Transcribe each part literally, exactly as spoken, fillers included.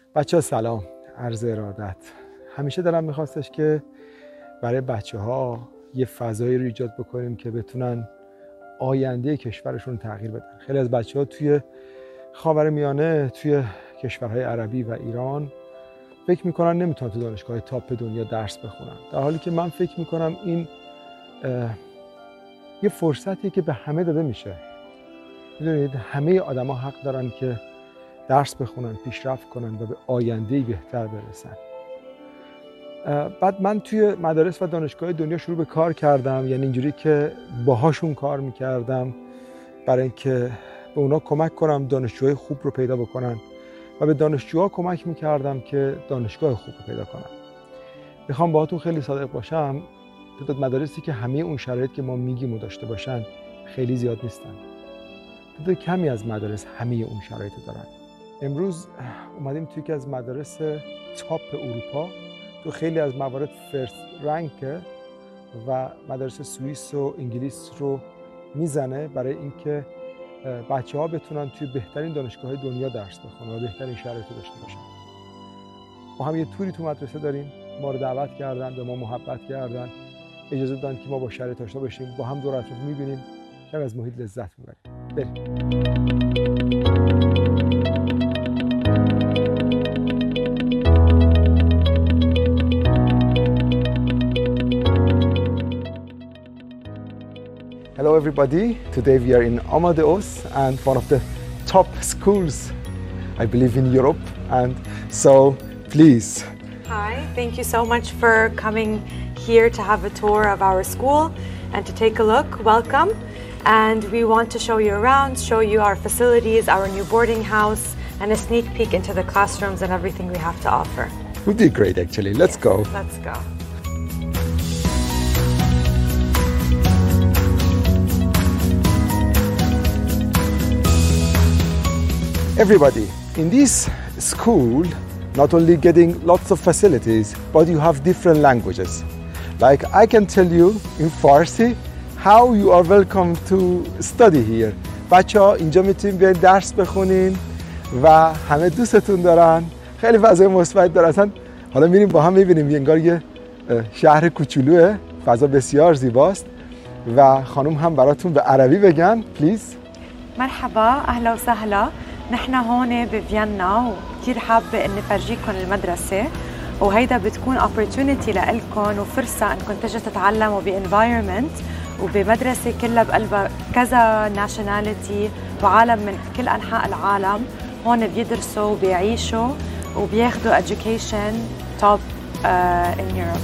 بچه ها سلام، عرض ارادت. همیشه دلم میخواستش که برای بچه ها یه فضایی رو ایجاد بکنیم که بتونن آینده کشورشون تغییر بدن. خیلی از بچه ها توی خاورمیانه، توی کشورهای عربی و ایران فکر میکنن نمیتونن تو دانشگاه تاپ دنیا درس بخونن، در حالی که من فکر میکنم این یه فرصتیه که به همه داده میشه. میدونید همه آدما حق دارن که درس بخونن، پیشرفت کنن و به آینده‌ای بهتر برسن. بعد من توی مدارس و دانشگاه دنیا شروع به کار کردم، یعنی اینجوری که باهاشون کار میکردم برای اینکه به اونا کمک کنم دانشجوهای خوب رو پیدا بکنن و به دانشجوها کمک میکردم که دانشگاه خوب رو پیدا کنن. میخوام باهاتون خیلی صادق باشم، تعداد مدارسی که همه اون شرایط که ما میگیم و داشته باشن خیلی زیاد نیستن. تعداد کمی از مدارس همه اون شرایط دارن. امروز اومدیم توی یکی از مدارس تاپ اروپا، تو خیلی از موارد فرست رنکه و مدارس سوئیس و انگلیس رو میزنه برای اینکه بچه‌ها بتونن توی بهترین دانشگاه‌های دنیا درس بخونن و بهترین شرایط رو داشته باشن. ما هم یه توری تو مدرسه داریم، ما رو دعوت کردن، به ما محبت کردن، اجازه دادن که ما با شرایط آشنا بشیم، با هم دور اطراف می‌بینیم، کمی از محیط لذت می‌بریم. بریم. Hello everybody, today we are in Amadeus and one of the top schools I believe in Europe, and so please. Hi, thank you so much for coming here to have a tour of our school and to take a look. Welcome, and we want to show you around, show you our facilities, our new boarding house, and a sneak peek into the classrooms and everything we have to offer. Would be great actually. Let's yes, go. Let's go. Everybody, in this school, not only getting lots of facilities, but you have different languages. Like I can tell you in Farsi how you are welcome to study here. بچه ها اینجا میتونین بیاین درس بخونین و همه دوستتون دارن. خیلی فضای مثبت داره. اصلا حالا میریم با هم میبینیم، انگار یه شهر کوچولوه، فضا بسیار زیباست و خانم هم براتون به عربی بگن پلیز. مرحبا، اهلا وسهلا. نحن هون بفيينا وكثير حابة إني فرجيكم المدرسة، وهيدا بتكون opportunity لإلكم وفرصة إنكم تجوا تتعلموا ب-environment وبمدرسة كلها بقلبها كذا nationality وعالم من كل أنحاء العالم هون بيدرسوا وبيعيشوا وبياخدوا education top uh, in Europe.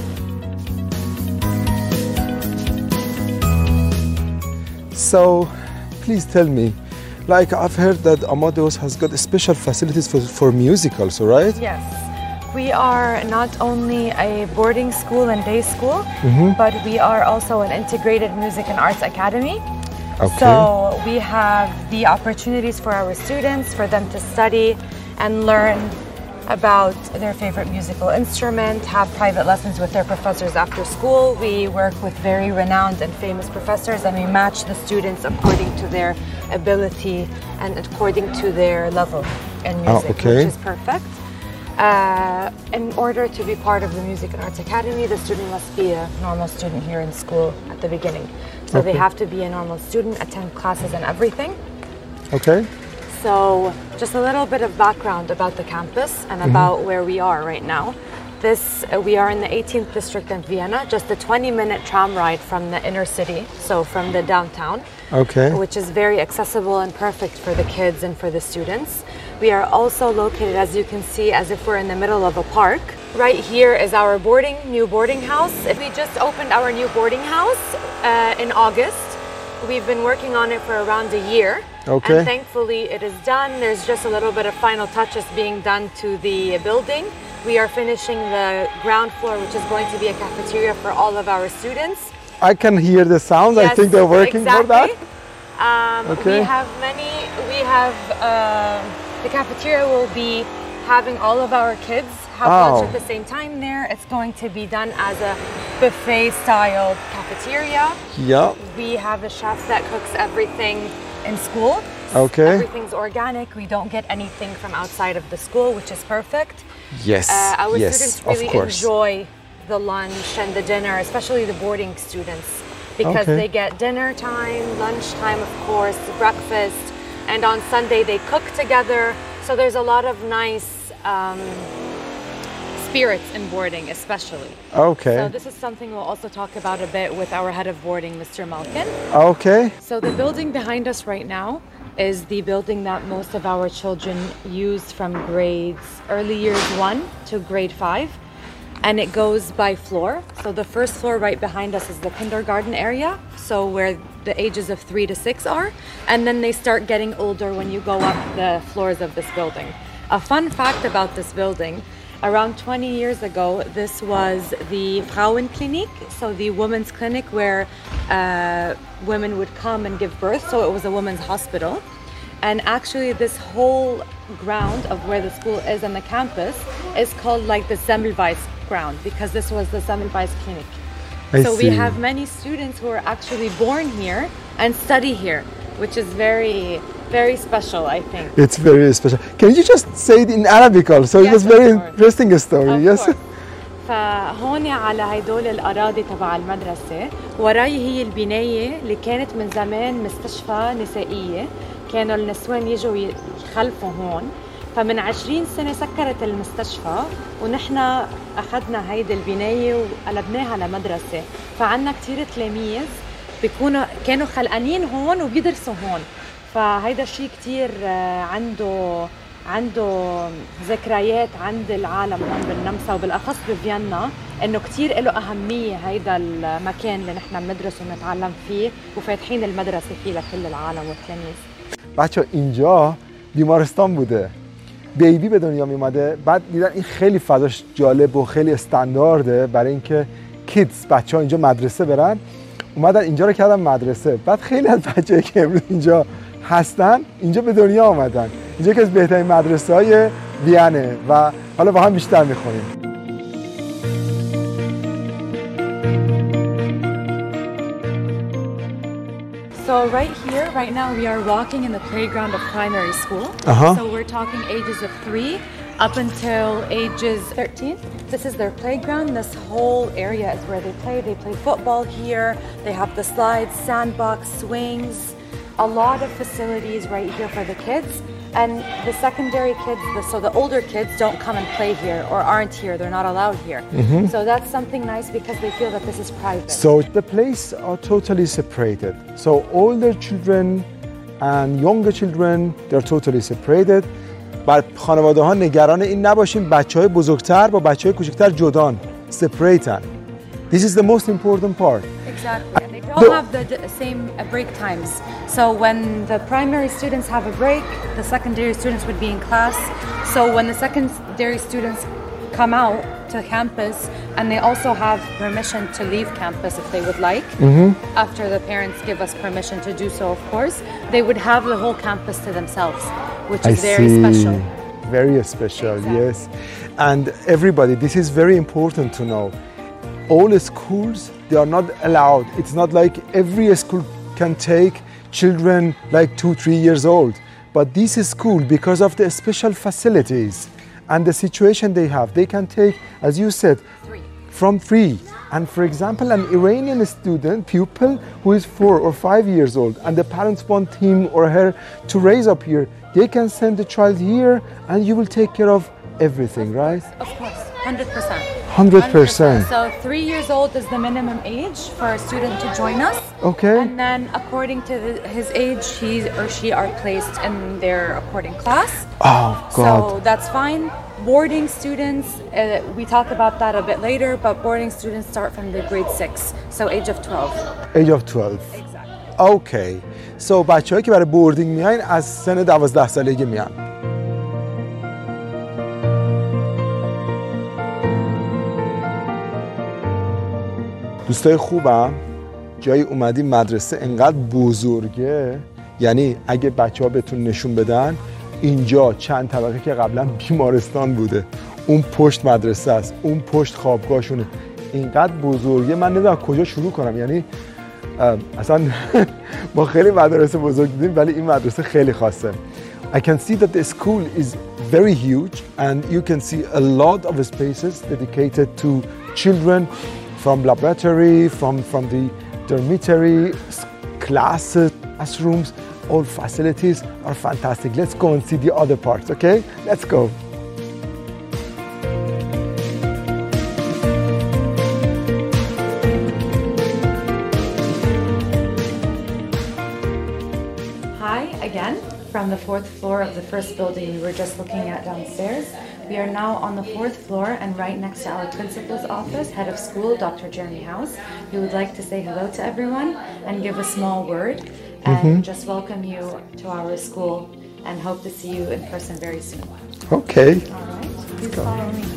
So, please tell me, like I've heard that Amadeus has got special facilities for, for musicals, right? Yes. We are not only a boarding school and day school, mm-hmm. but we are also an integrated music and arts academy. Okay. So we have the opportunities for our students, for them to study and learn about their favorite musical instrument, have private lessons with their professors after school. We work with very renowned and famous professors, and we match the students according to their ability and according to their level in music, oh, okay. which is perfect. Uh, in order to be part of the Music and Arts Academy, the student must be a normal student here in school at the beginning. So okay. they have to be a normal student, attend classes and everything. Okay. So just a little bit of background about the campus and mm-hmm. about where we are right now. This, uh, we are in the eighteenth district in Vienna, just a twenty minute tram ride from the inner city, so from the downtown, okay. which is very accessible and perfect for the kids and for the students. We are also located, as you can see, as if we're in the middle of a park. Right here is our boarding, new boarding house. We just opened our new boarding house uh, in August. We've been working on it for around a year. Okay. And thankfully it is done. There's just a little bit of final touches being done to the building. We are finishing the ground floor, which is going to be a cafeteria for all of our students. I can hear the sound. Yes, I think they're working exactly. for that. Um, okay. We have many, we have, uh, the cafeteria will be having all of our kids have oh. lunch at the same time there. It's going to be done as a buffet style cafeteria. Yeah. We have a chef that cooks everything in school. Okay. Everything's organic. We don't get anything from outside of the school, which is perfect. Yes. Uh, our yes, students really of course. enjoy the lunch and the dinner, especially the boarding students, because Okay. they get dinner time, lunch time, of course, breakfast, and on Sunday they cook together. So there's a lot of nice um, spirits in boarding, especially. Okay. So this is something we'll also talk about a bit with our head of boarding, Mister Malkin. Okay. So the building behind us right now is the building that most of our children use from grades early years one to grade five. And it goes by floor. So the first floor right behind us is the kindergarten area, so where the ages of three to six are. And then they start getting older when you go up the floors of this building. A fun fact about this building, around twenty years ago, this was the Frauenklinik, so the women's clinic where uh, women would come and give birth. So it was a women's hospital. And actually this whole ground of where the school is and the campus is called like the Semmelweis ground, because this was the Semmelweis Clinic. I so see. we have many students who are actually born here and study here, which is very, very special, I think. It's very special. Can you just say it in Arabic also? It Yes, was of very course. interesting story. Of Yes. course. فهون على هيدول الأراضي تبع المدرسة وراي هي البناية اللي كانت من زمان مستشفى نسائية. كانوا النسوان يجوا يخلفوا هون. فمن عشرين سنة سكرت المستشفى ونحن أخذنا هيدي البناية وقلبناها لمدرسة. فعنا كتير تلاميذ بيكونوا كانوا خلقانين هون وبيدرسوا هون. فهيدا الشيء كتير عنده عنده ذكريات عند العالم هون بالنمسا وبالأخص بفيينا، إنه كتير له أهمية هيدا المكان اللي نحن بندرس ونتعلم فيه وفاتحين المدرسة فيه لكل العالم والتلاميذ. بچه اینجا بیمارستان بوده، بیبی به دنیا میومده، بعد دیدن این خیلی فضاش جالب و خیلی استاندارده برای اینکه کیدز بچه‌ها اینجا مدرسه برن، اومدن اینجا رو کردن مدرسه. بعد خیلی از بچه‌ای که امروز اینجا هستن اینجا به دنیا آمدن. اینجا که از بهترین مدرسه‌های وینه و حالا با هم بیشتر می‌خونیم. So right here, right now, we are walking in the playground of primary school. Uh-huh. So we're talking ages of three up until ages thirteen. This is their playground. This whole area is where they play. They play football here. They have the slides, sandbox, swings, a lot of facilities right here for the kids. And the secondary kids, the, so the older kids don't come and play here or aren't here. They're not allowed here. Mm-hmm. So that's something nice because they feel that this is private. So the place are totally separated. So older children and younger children, they're totally separated. بر خانواده ها نگران این نباشیم بچهای بزرگتر با بچهای کوچکتر جدان، separated. This is the most important part. Exactly. And they don't have the d- same uh, break times. So when the primary students have a break, the secondary students would be in class. So when the secondary students come out to campus, and they also have permission to leave campus if they would like, mm-hmm. after the parents give us permission to do so, of course, they would have the whole campus to themselves, which is I very see. special. Very special, Exactly. yes. And everybody, this is very important to know. All schools, they are not allowed. It's not like every school can take children like two, three years old. But this school, because of the special facilities and the situation they have, they can take, as you said, Three. from three. And for example, an Iranian student, pupil who is four or five years old, and the parents want him or her to raise up here, they can send the child here and you will take care of everything, right? Of course, one hundred percent. one hundred percent. So three years old is the minimum age for a student to join us. Okay. And then according to the, his age, he or she are placed in their according class. Oh, God. So that's fine. Boarding students, uh, we talk about that a bit later, but boarding students start from the grade six, so age of twelve. Age of twelve. Exactly. Okay. So بچه‌هایی که برای بوردینگ میاین از سن دوازده سالگی میان. دوستای خوبم، جایی اومدیم مدرسه انقدر بزرگه، یعنی اگه بچه‌ها بهتون نشون بدن اینجا چند طبقه که قبلا بیمارستان بوده، اون پشت مدرسه است، اون پشت خوابگاهشونه، اینقدر بزرگه من نمیدونم کجا شروع کنم. یعنی اصلا ما خیلی مدرسه بزرگ دیدیم ولی این مدرسه خیلی خاصه. I can see that the school is very huge and you can see a lot of spaces dedicated to children, from laboratory, from, from the dormitory, classes, classrooms, all facilities are fantastic. Let's go and see the other parts, okay? Let's go. Hi again from the fourth floor of the first building we were just looking at downstairs. We are now on the fourth floor and right next to our principal's office, head of school, Doctor Jeremy House. We would like to say hello to everyone and give a small word and mm-hmm. just welcome you to our school and hope to see you in person very soon. Okay. All right. Please follow me.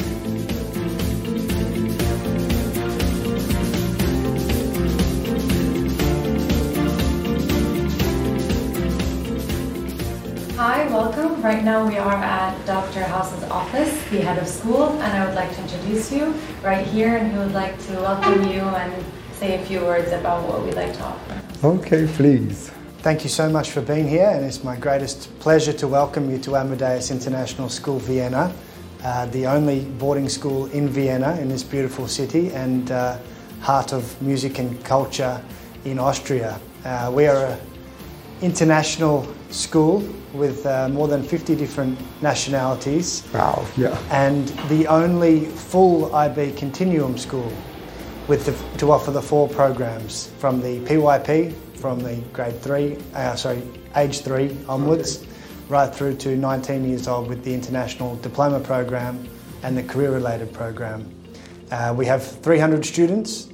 Hi, welcome. Right now we are at Doctor House's office, the head of school, and I would like to introduce you right here, and he would like to welcome you and say a few words about what we'd like to offer. Okay, please. Thank you so much for being here, and it's my greatest pleasure to welcome you to Amadeus International School Vienna, uh, the only boarding school in Vienna, in this beautiful city and uh, heart of music and culture in Austria. Uh, we are an international school with uh, more than fifty different nationalities. Wow, yeah. And the only full I B continuum school with the, to offer the four programs from the P Y P, from the grade three, uh, sorry, age three onwards, okay. right through to nineteen years old with the international diploma program and the career-related program. Uh, we have three hundred students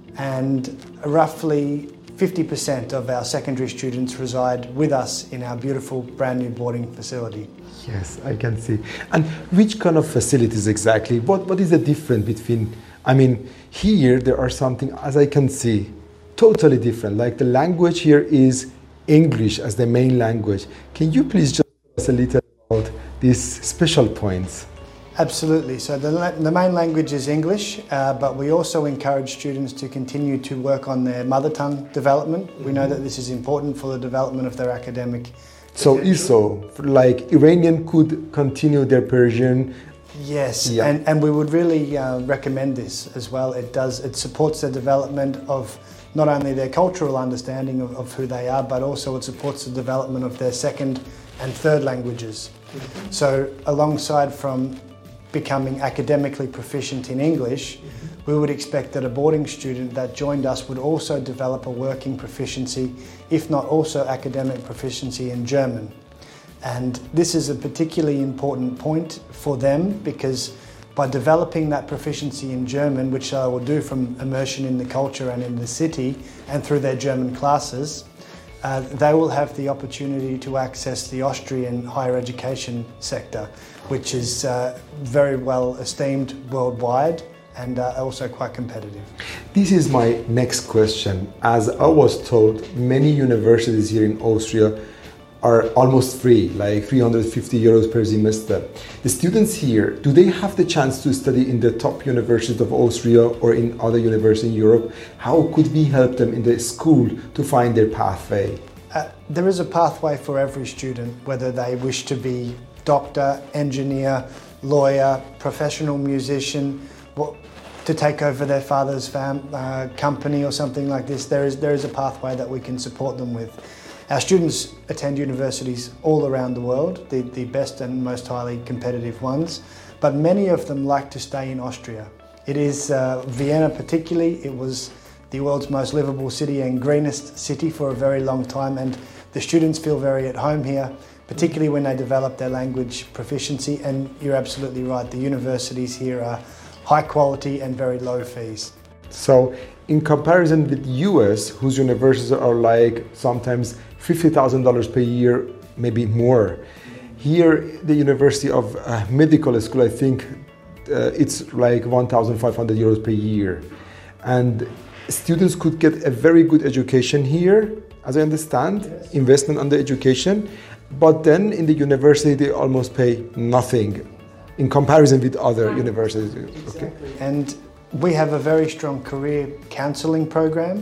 and roughly fifty percent of our secondary students reside with us in our beautiful brand new boarding facility. Yes, I can see. And which kind of facilities exactly? What, what is the difference between, I mean, here there are something, as I can see, totally different. Like the language here is English as the main language. Can you please just tell us a little about these special points? Absolutely. So the, the main language is English, uh, but we also encourage students to continue to work on their mother tongue development. We know that this is important for the development of their academic. So also, like Iranian could continue their Persian. Yes, yeah. and, and we would really uh, recommend this as well. It does, it supports the development of not only their cultural understanding of, of who they are, but also it supports the development of their second and third languages. Mm-hmm. So alongside from becoming academically proficient in English, mm-hmm. we would expect that a boarding student that joined us would also develop a working proficiency, if not also academic proficiency in German. And this is a particularly important point for them because by developing that proficiency in German, which they will do from immersion in the culture and in the city and through their German classes, Uh, they will have the opportunity to access the Austrian higher education sector, which is uh, very well esteemed worldwide and uh, also quite competitive. This is my next question. As I was told, many universities here in Austria are almost free, like three hundred fifty euros per semester. The students here, do they have the chance to study in the top universities of Austria or in other universities in Europe? How could we help them in the school to find their pathway? Uh, there is a pathway for every student, whether they wish to be doctor, engineer, lawyer, professional musician, what, to take over their father's fam, uh, company or something like this. There is, there is a pathway that we can support them with. Our students attend universities all around the world, the, the best and most highly competitive ones, but many of them like to stay in Austria. It is uh, Vienna particularly, it was the world's most livable city and greenest city for a very long time, and the students feel very at home here, particularly when they develop their language proficiency, and you're absolutely right, the universities here are high quality and very low fees. So in comparison with U S, whose universities are like sometimes fifty thousand dollars per year, maybe more. Here, the University of uh, Medical School, I think uh, it's like one thousand five hundred euros per year. And students could get a very good education here, as I understand, yes. Investment on the education. But then in the university, they almost pay nothing in comparison with other universities. Exactly. Okay. And we have a very strong career counselling program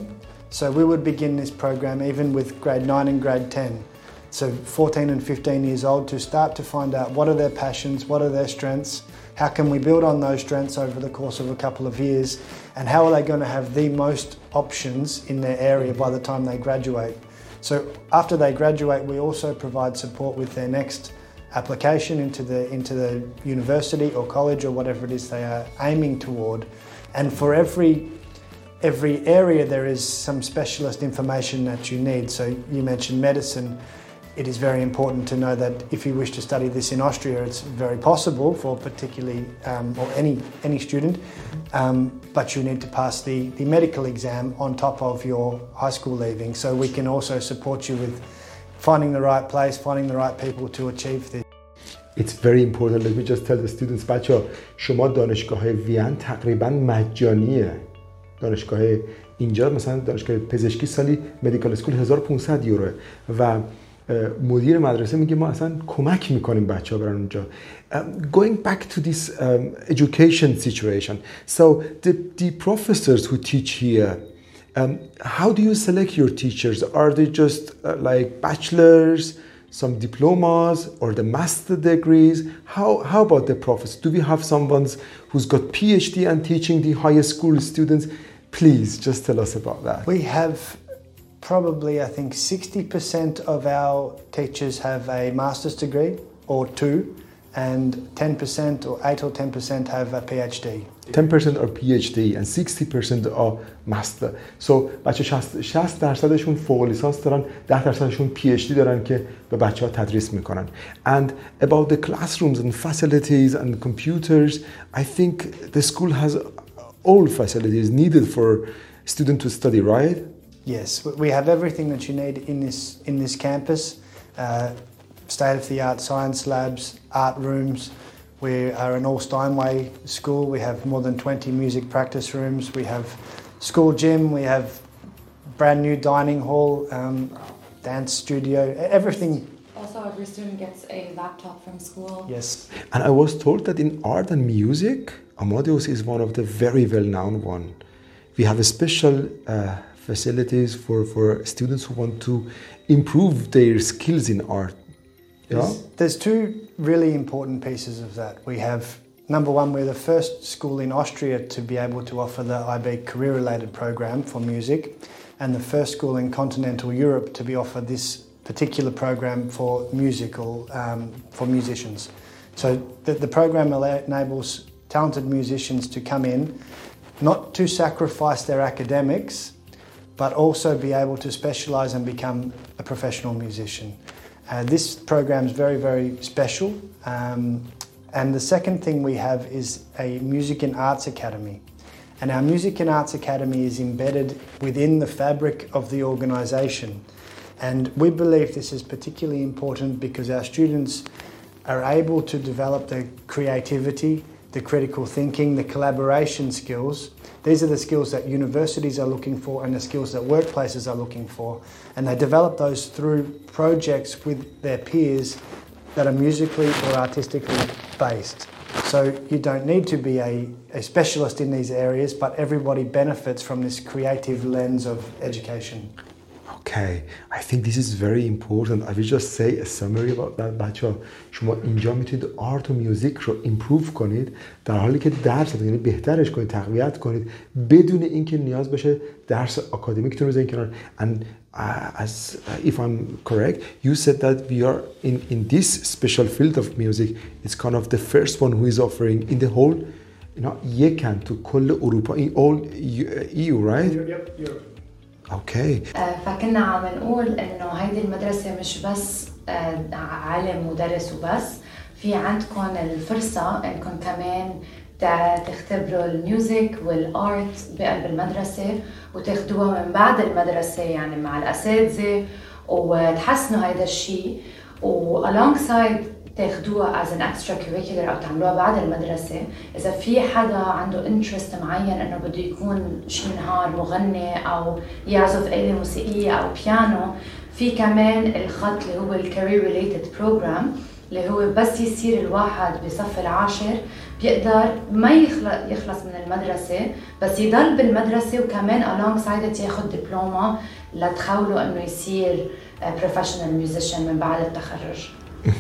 So we would begin this program even with grade nine and grade ten. So fourteen and fifteen years old, to start to find out what are their passions, what are their strengths, how can we build on those strengths over the course of a couple of years, and how are they going to have the most options in their area by the time they graduate. So after they graduate, we also provide support with their next application into the, into the university or college or whatever it is they are aiming toward. And for every Every area there is some specialist information that you need. So you mentioned medicine. It is very important to know that if you wish to study this in Austria, it's very possible for particularly um, or any any student, um, but you need to pass the, the medical exam on top of your high school leaving. So we can also support you with finding the right place, finding the right people to achieve this. It's very important. Let me just tell the students, بچه‌ها شما دانشگاه وین تقریبا مجانیه. دانشگاه اینجا مثلا دانشگاه پزشکی سالی مدیکال اسکول هزار و پانصد یوروه و مدیر مدرسه میگه ما اصلا کمک میکنیم بچه‌ها برن اونجا. Going back to this um, education situation, so the, the professors who teach here, um, how do you select your teachers? Are they just uh, like bachelors, some diplomas, or the master degrees? How, how about the professors? Do we have someone who's got PhD and teaching the high school students? Please, just tell us about that. We have probably, I think, sixty percent of our teachers have a master's degree or two, and ten percent or eight or ten percent have a PhD. ten percent are PhD and sixty percent are master. So بچه شصت درصدشون فوق لیسانس دارن، ده درصدشون PhD دارن که به بچه‌ها تدریس میکنن. And about the classrooms and facilities and computers, I think the school has all facilities needed for students to study, right? Yes, we have everything that you need in this in this campus. Uh, state-of-the-art science labs, art rooms. We are an all Steinway school. We have more than twenty music practice rooms. We have school gym. We have brand new dining hall, um, dance studio, everything. Also, every student gets a laptop from school. Yes. And I was told that in art and music, Amadeus is one of the very well-known one. We have a special uh, facilities for, for students who want to improve their skills in art. Yeah? There's, there's two really important pieces of that. We have, number one, we're the first school in Austria to be able to offer the I B career-related program for music, and the first school in continental Europe to be offered this particular program for musical, um, for musicians. So the, the program enables talented musicians to come in, not to sacrifice their academics, but also be able to specialise and become a professional musician. Uh, this program is very, very special. Um, and the second thing we have is a Music and Arts Academy. And our Music and Arts Academy is embedded within the fabric of the organisation. And we believe this is particularly important because our students are able to develop their creativity, the critical thinking, the collaboration skills. These are the skills that universities are looking for and the skills that workplaces are looking for. And they develop those through projects with their peers that are musically or artistically based. So you don't need to be a, a specialist in these areas, but everybody benefits from this creative lens of education. Okay, I think this is very important. I will just say a summary about that. بچه‌ها شما اینجا میتونید آرت و میوزیک رو ایمپروو کنید در حالی که درس یعنی بهترش کنید، تقویت کنید بدون اینکه نیاز بشه درس آکادمیکتون رو بذارید کنار. And uh, as uh, if I'm correct, you said that we are in in this special field of music. It's kind of the first one who is offering in the whole, you know, یکن تو کل اروپا in all E U, right? Yep, Europe. اوكي. فكنا عم نقول انه هيدي المدرسه مش بس علم ودرس وبس، في عندكم الفرصه انكم كمان تختبروا الميوزك والارت بقلب المدرسه وتاخدوها من بعد المدرسه يعني مع الاساتذه وتحسنوا هيدا الشيء، و alongside تاخدوها as an extracurricular أو تعملوها بعد المدرسة. إذا في حدا عنده interest معين إنه بده يكون شي نهار مغني أو يعزف آلة موسيقية أو بيانو، في كمان الخط اللي هو ال career related program اللي هو بس يصير الواحد بصف العاشر بيقدر ما يخلص من المدرسة بس يضل بالمدرسة وكمان alongside ياخد دبلومة لتخوله انه يصير professional musician من بعد التخرج.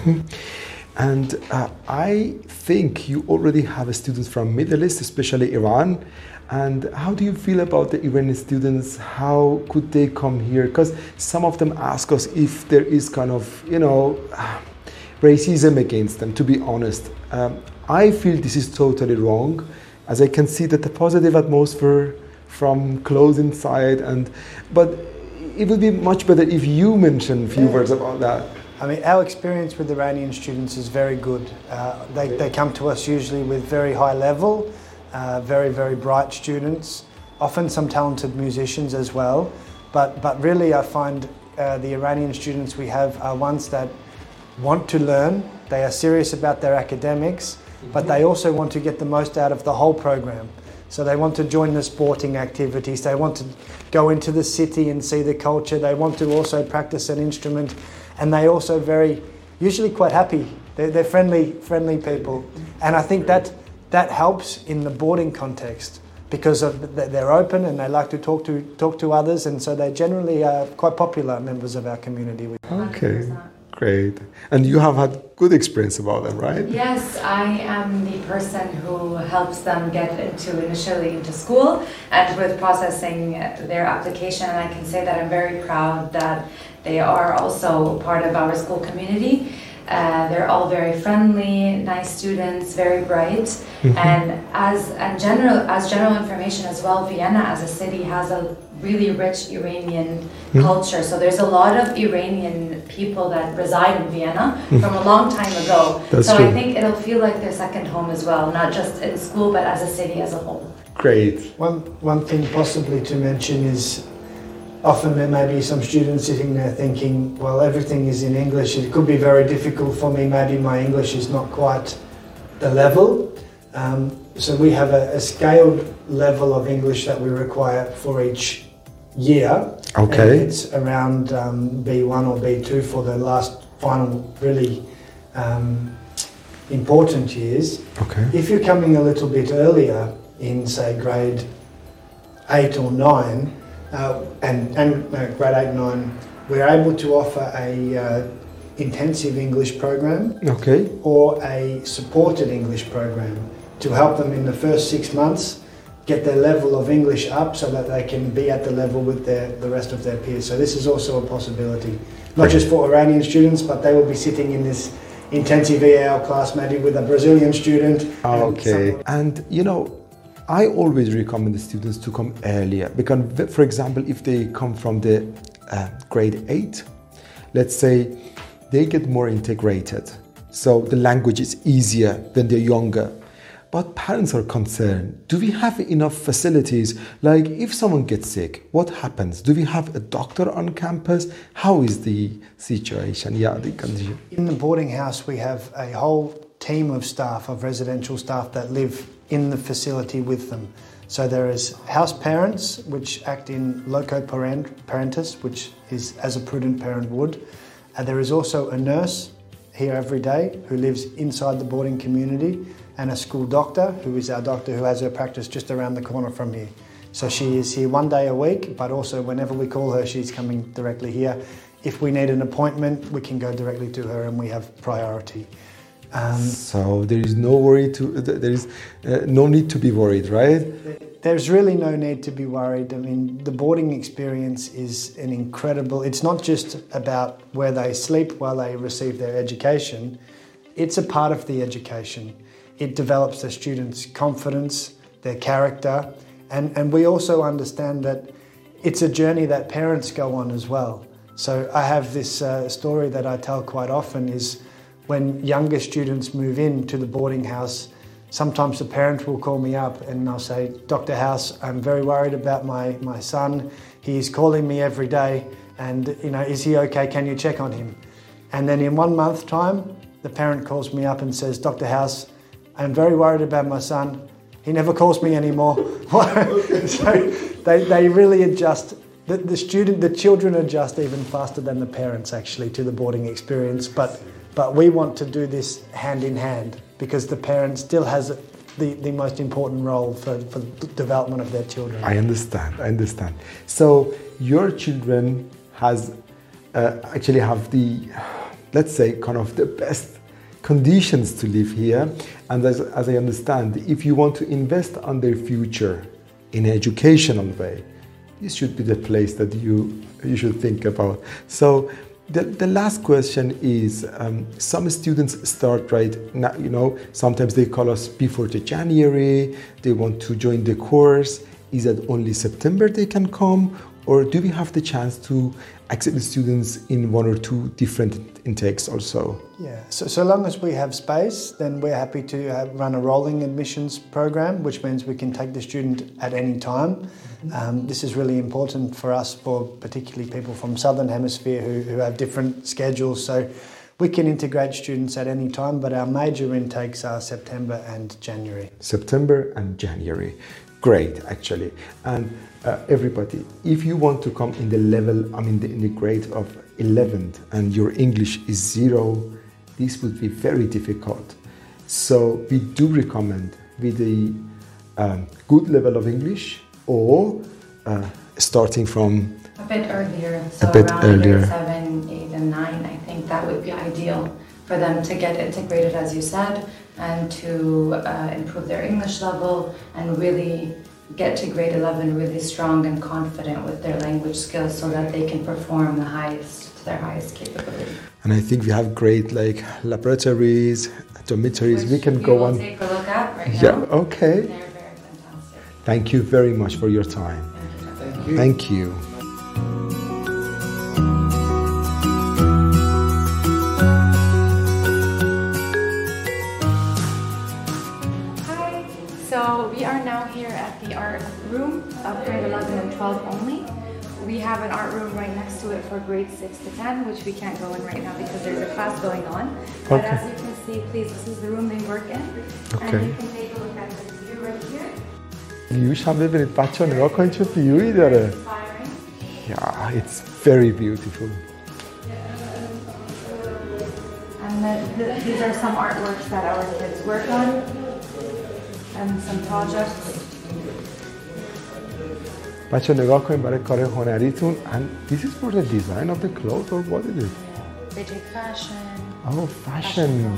And uh, I think you already have students from Middle East, especially Iran. And how do you feel about the Iranian students? How could they come here? Because some of them ask us if there is kind of, you know, racism against them, to be honest. Um, I feel this is totally wrong, as I can see that the positive atmosphere from close inside. And but it would be much better if you mention a few yeah. words about that. I mean, our experience with Iranian students is very good. Uh, they, they come to us usually with very high level, uh, very, very bright students, often some talented musicians as well. But, but really I find uh, the Iranian students we have are ones that want to learn, they are serious about their academics, but they also want to get the most out of the whole program. So they want to join the sporting activities, they want to go into the city and see the culture, they want to also practice an instrument, and they also very, usually quite happy. They're, they're friendly, friendly people. And I think that that helps in the boarding context because of, they're open and they like to talk to talk to others, and so they generally are quite popular members of our community. Okay. Great. And you have had good experience about them, right? Yes, I am the person who helps them get into initially into school and with processing their application. And I can say that I'm very proud that they are also part of our school community. Uh, they're all very friendly, nice students, very bright. Mm-hmm. And as and general as general information as well, Vienna as a city has a really rich Iranian mm-hmm. culture. So there's a lot of Iranian people that reside in Vienna mm-hmm. from a long time ago. That's so true. I think it'll feel like their second home as well, not just in school, but as a city as a whole. Great. One, one thing possibly to mention is often there may be some students sitting there thinking, well, everything is in English. It could be very difficult for me. Maybe my English is not quite the level. Um, so we have a, a scaled level of English that we require for each year. Okay. And it's around um, B one or B two for the last final really um, important years. Okay. If you're coming a little bit earlier in, say, grade eight or nine, uh, and, and uh, grade eight and nine, we're able to offer a uh, intensive English program. Okay. Or a supported English program to help them in the first six months get their level of English up so that they can be at the level with their, the rest of their peers. So this is also a possibility, not just for Iranian students, but they will be sitting in this intensive E A L class maybe with a Brazilian student. Okay. And, and you know, I always recommend the students to come earlier because, for example, if they come from the uh, grade eight, let's say they get more integrated. So the language is easier when they're younger. But parents are concerned. Do we have enough facilities? Like if someone gets sick, what happens? Do we have a doctor on campus? How is the situation? Yeah, the condition. In the boarding house, we have a whole team of staff, of residential staff that live in the facility with them. So there is house parents, which act in loco parentis, which is as a prudent parent would. And there is also a nurse here every day who lives inside the boarding community, and a school doctor who is our doctor who has her practice just around the corner from here. So she is here one day a week, but also whenever we call her, she's coming directly here. If we need an appointment, we can go directly to her and we have priority. Um, so there is no worry to, there is uh, no need to be worried, right? There's really no need to be worried. I mean, the boarding experience is an incredible, it's not just about where they sleep while they receive their education, it's a part of the education. It develops the students' confidence, their character, and, and we also understand that it's a journey that parents go on as well. So I have this uh, story that I tell quite often is when younger students move into the boarding house, sometimes the parent will call me up and I'll say, Doctor House, I'm very worried about my, my son. He's calling me every day and, you know, is he okay? Can you check on him? And then in one month time, the parent calls me up and says, Doctor House, I'm very worried about my son. He never calls me anymore. So they, they really adjust. The, the student, the children adjust even faster than the parents actually to the boarding experience. But But we want to do this hand in hand because the parent still has the, the most important role for, for the development of their children. I understand, I understand. So your children has uh, actually have the, let's say, kind of the best conditions to live here. And as, as I understand, if you want to invest on their future in an educational way, this should be the place that you, you should think about. So the, the last question is, um, some students start right now, you know, sometimes they call us before the January, they want to join the course. Is it only September they can come? Or do we have the chance to accept the students in one or two different intakes also? Yeah, so, so long as we have space, then we're happy to have, run a rolling admissions program, which means we can take the student at any time. Um, this is really important for us, for particularly people from Southern Hemisphere who, who have different schedules. So we can integrate students at any time, but our major intakes are September and January. September and January. Great, actually. And uh, everybody, if you want to come in the level, I mean, the, in the grade of eleventh and your English is zero, this would be very difficult. So we do recommend with a um, good level of English or uh, starting from a bit earlier, so a bit around earlier. grade seven, eight, and nine. I think that would be ideal for them to get integrated, as you said, and to uh, improve their English level and really get to grade eleven really strong and confident with their language skills so that they can perform the highest, to their highest capability. And I think we have great like laboratories, dormitories. Which we can we go will on. take a look at right Yeah, now. okay. They're very fantastic. Thank you very much for your time. Thank you. Thank you. Hi. So we are now here at the art room of grade eleven and twelve only. We have an art room right next to it for grade six to ten, which we can't go in right now because there's a class going on. But Okay. as you can see, please, this is the room they work in. Okay. And you can take a look at this view right here. ویوش هم ببینید بچه ها نگاه کنید چه ویوی داره. Inspiring. Yeah, it's very beautiful. And the, the, these are some artworks that our kids work on and some projects. بچه ها نگاه کنید برای کار هنریتون. And this is for the design of the clothes or what is it? Yeah. They take fashion. Oh, fashion.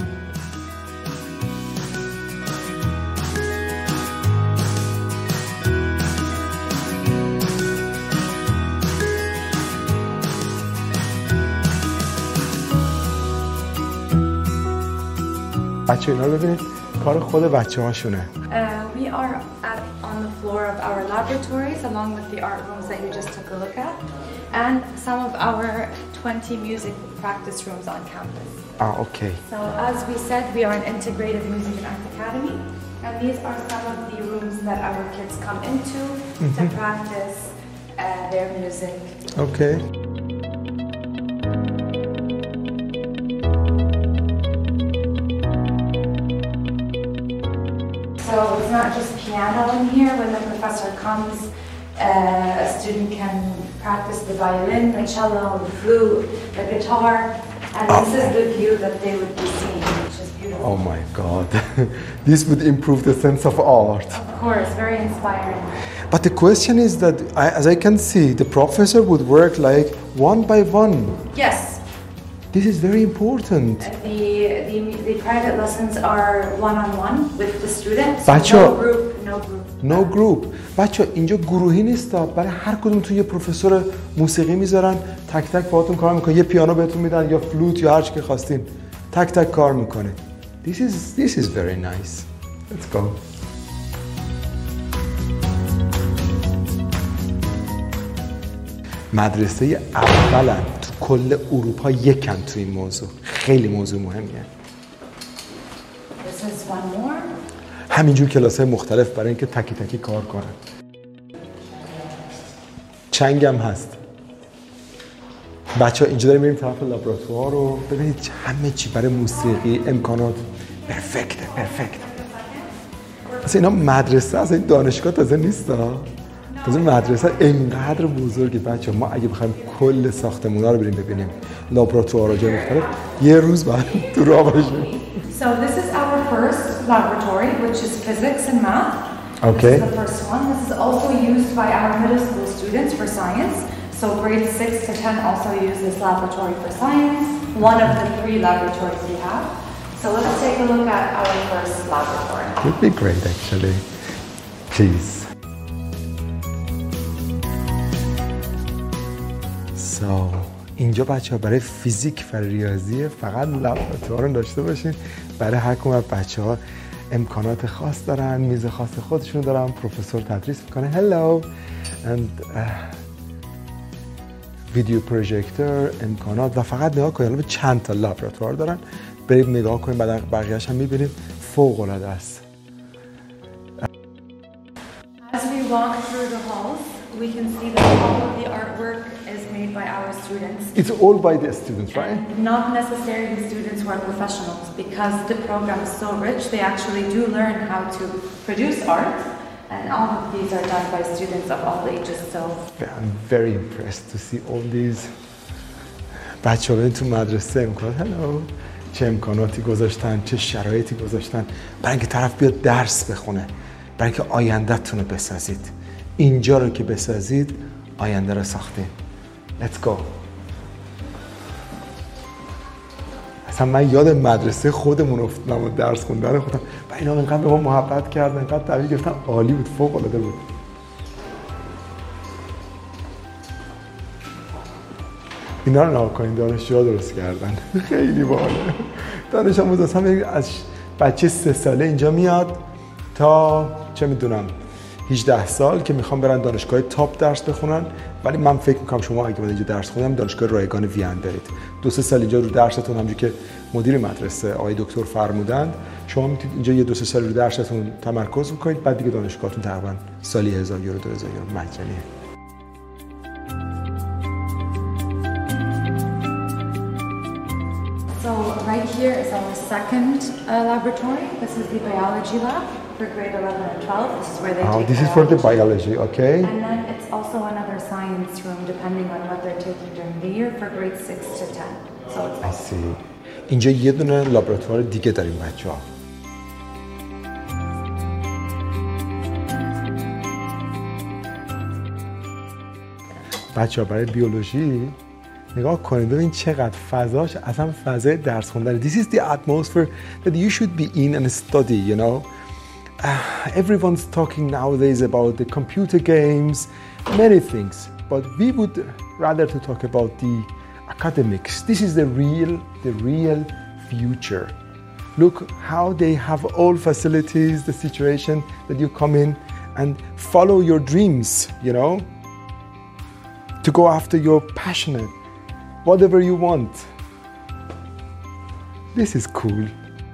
بچه اینا رو ببینید کار خود بچه هاشونه. Uh, we are at, on the floor of our laboratories along with the art rooms that you just took a look at and some of our twenty music practice rooms on campus. Ah, okay. So as we said, we are an integrated music and art academy and these are some of the rooms that our kids come into mm-hmm. to practice uh, their music. Okay. So it's not just piano in here. When the professor comes, uh, a student can practice the violin, the cello, the flute, the guitar, and oh. this is the view that they would be seeing, which is beautiful. Oh my God. This would improve the sense of art. Of course, very inspiring. But the question is that, I, as I can see, the professor would work like one by one. Yes. This is very important. The, the, the private lessons are one-on-one with the students. Bacho, no group, no group. No group. بچه اینجا گروهی نیست، برای هر کدومتون یه پروفسور موسیقی میذارن، تک تک باهاتون کار میکنه، یه پیانو بهتون میدن یا فلوت یا هر چی که خواستین، تک تک کار میکنه. This is this is very nice. Let's go. مدرسه اولن تو کل اروپا یکن تو این موضوع. خیلی موضوع مهمیه. This is one more. همینجور کلاس‌های مختلف برای اینکه تکی تکی کار کنن. چنگ هم هست. بچه‌ها اینجا داریم میریم طرف لابراتوار رو ببینید همه چی برای موسیقی امکانات پرفکته پرفکت. اصلا اینا مدرسه از این دانشگاه تازه نیست ها. تازه مدرسه اینقدر بزرگه بچه‌ها. ما اگه بخوایم کل ساختمونا رو بریم ببینیم لابراتوارها جای مختلف یه روز بعد تو راه باشیم. So this is our first laboratory, which is physics and math. Okay. This is the first one. This is also used by our middle school students for science. So grades six to ten also use this laboratory for science, one of the three laboratories we have. So let's take a look at our first laboratory. It would be great actually. Please. So, اینجا بچه ها برای فیزیک و ریاضی فقط لابراتوار رو داشته باشین. برای هر کدوم از بچه ها امکانات خاص دارن، میز خاص خودشون دارن، پروفسور تدریس میکنه. Hello and ویدیو پروژکتور، امکانات و فقط نگاه کنید الان چند تا لابراتوار دارن. برید نگاه کنید بعد بقیه‌اش هم می‌بینید فوق العاده است. As we walk through the halls, we can see that all of the artwork is made by our students. It's all by the students, right? And not necessarily students who are professionals, because the program is so rich, they actually do learn how to produce art, and all of these are done by students of all ages. So I'm very impressed to see all these. بچه‌ها تو مدرسه امکانات هلو چه امکاناتی گذاشتن، چه شرایطی گذاشتن برای اینکه طرف بیاد درس بخونه، برای اینکه آینده‌تون رو بسازید. اینجا رو که بسازید آینده رو ساختین. Let's go. اصلا من یاد مدرسه خودمون افتادم و درس خوندن خودم. و اینا اینقدر به ما محبت کردن، اینقدر تعریف گرفتن، عالی بود، فوق العاده بود. اینا رو نگاه کنید، دانشجوها درست کردن. خیلی باحاله. دانش آموز اصلا از بچه سه ساله اینجا میاد تا چه میدونم هجده سال که میخوام برن دانشگاه تاپ درس بخونن. ولی من فکر میکنم شما اگه اینجا درس خوندم دانشگاه رایگان وین برید. دو سه سال اینجا رو درستون، همونجوری که مدیر مدرسه آقای دکتر فرمودند، شما میتونید اینجا یه دو سه سال رو درستون تمرکز بکنید، بعد دیگه دانشگاهتون تقریبا سالی هزار یورو دو هزار یورو مجانیه. So right here is our second uh, laboratory. This is the biology lab for grade eleven and twelve. This is where they Oh, take this is for the biology, okay? And then it's also another science room depending on what they're taking during the year for grade six to ten. So it's I see. اینجا یه دونه لابراتوار دیگه داریم بچه‌ها. بچه‌ها برای بیولوژی نگاه کنید ببین چقدر فضاش اصلا فضای درس خوندن. This is the atmosphere that you should be in and study, you know. Uh, everyone's talking nowadays about the computer games, many things, but we would rather to talk about the academics. This is the real, the real future. Look how they have all facilities, the situation that you come in and follow your dreams, you know, to go after your passionate. Whatever you want. This is cool.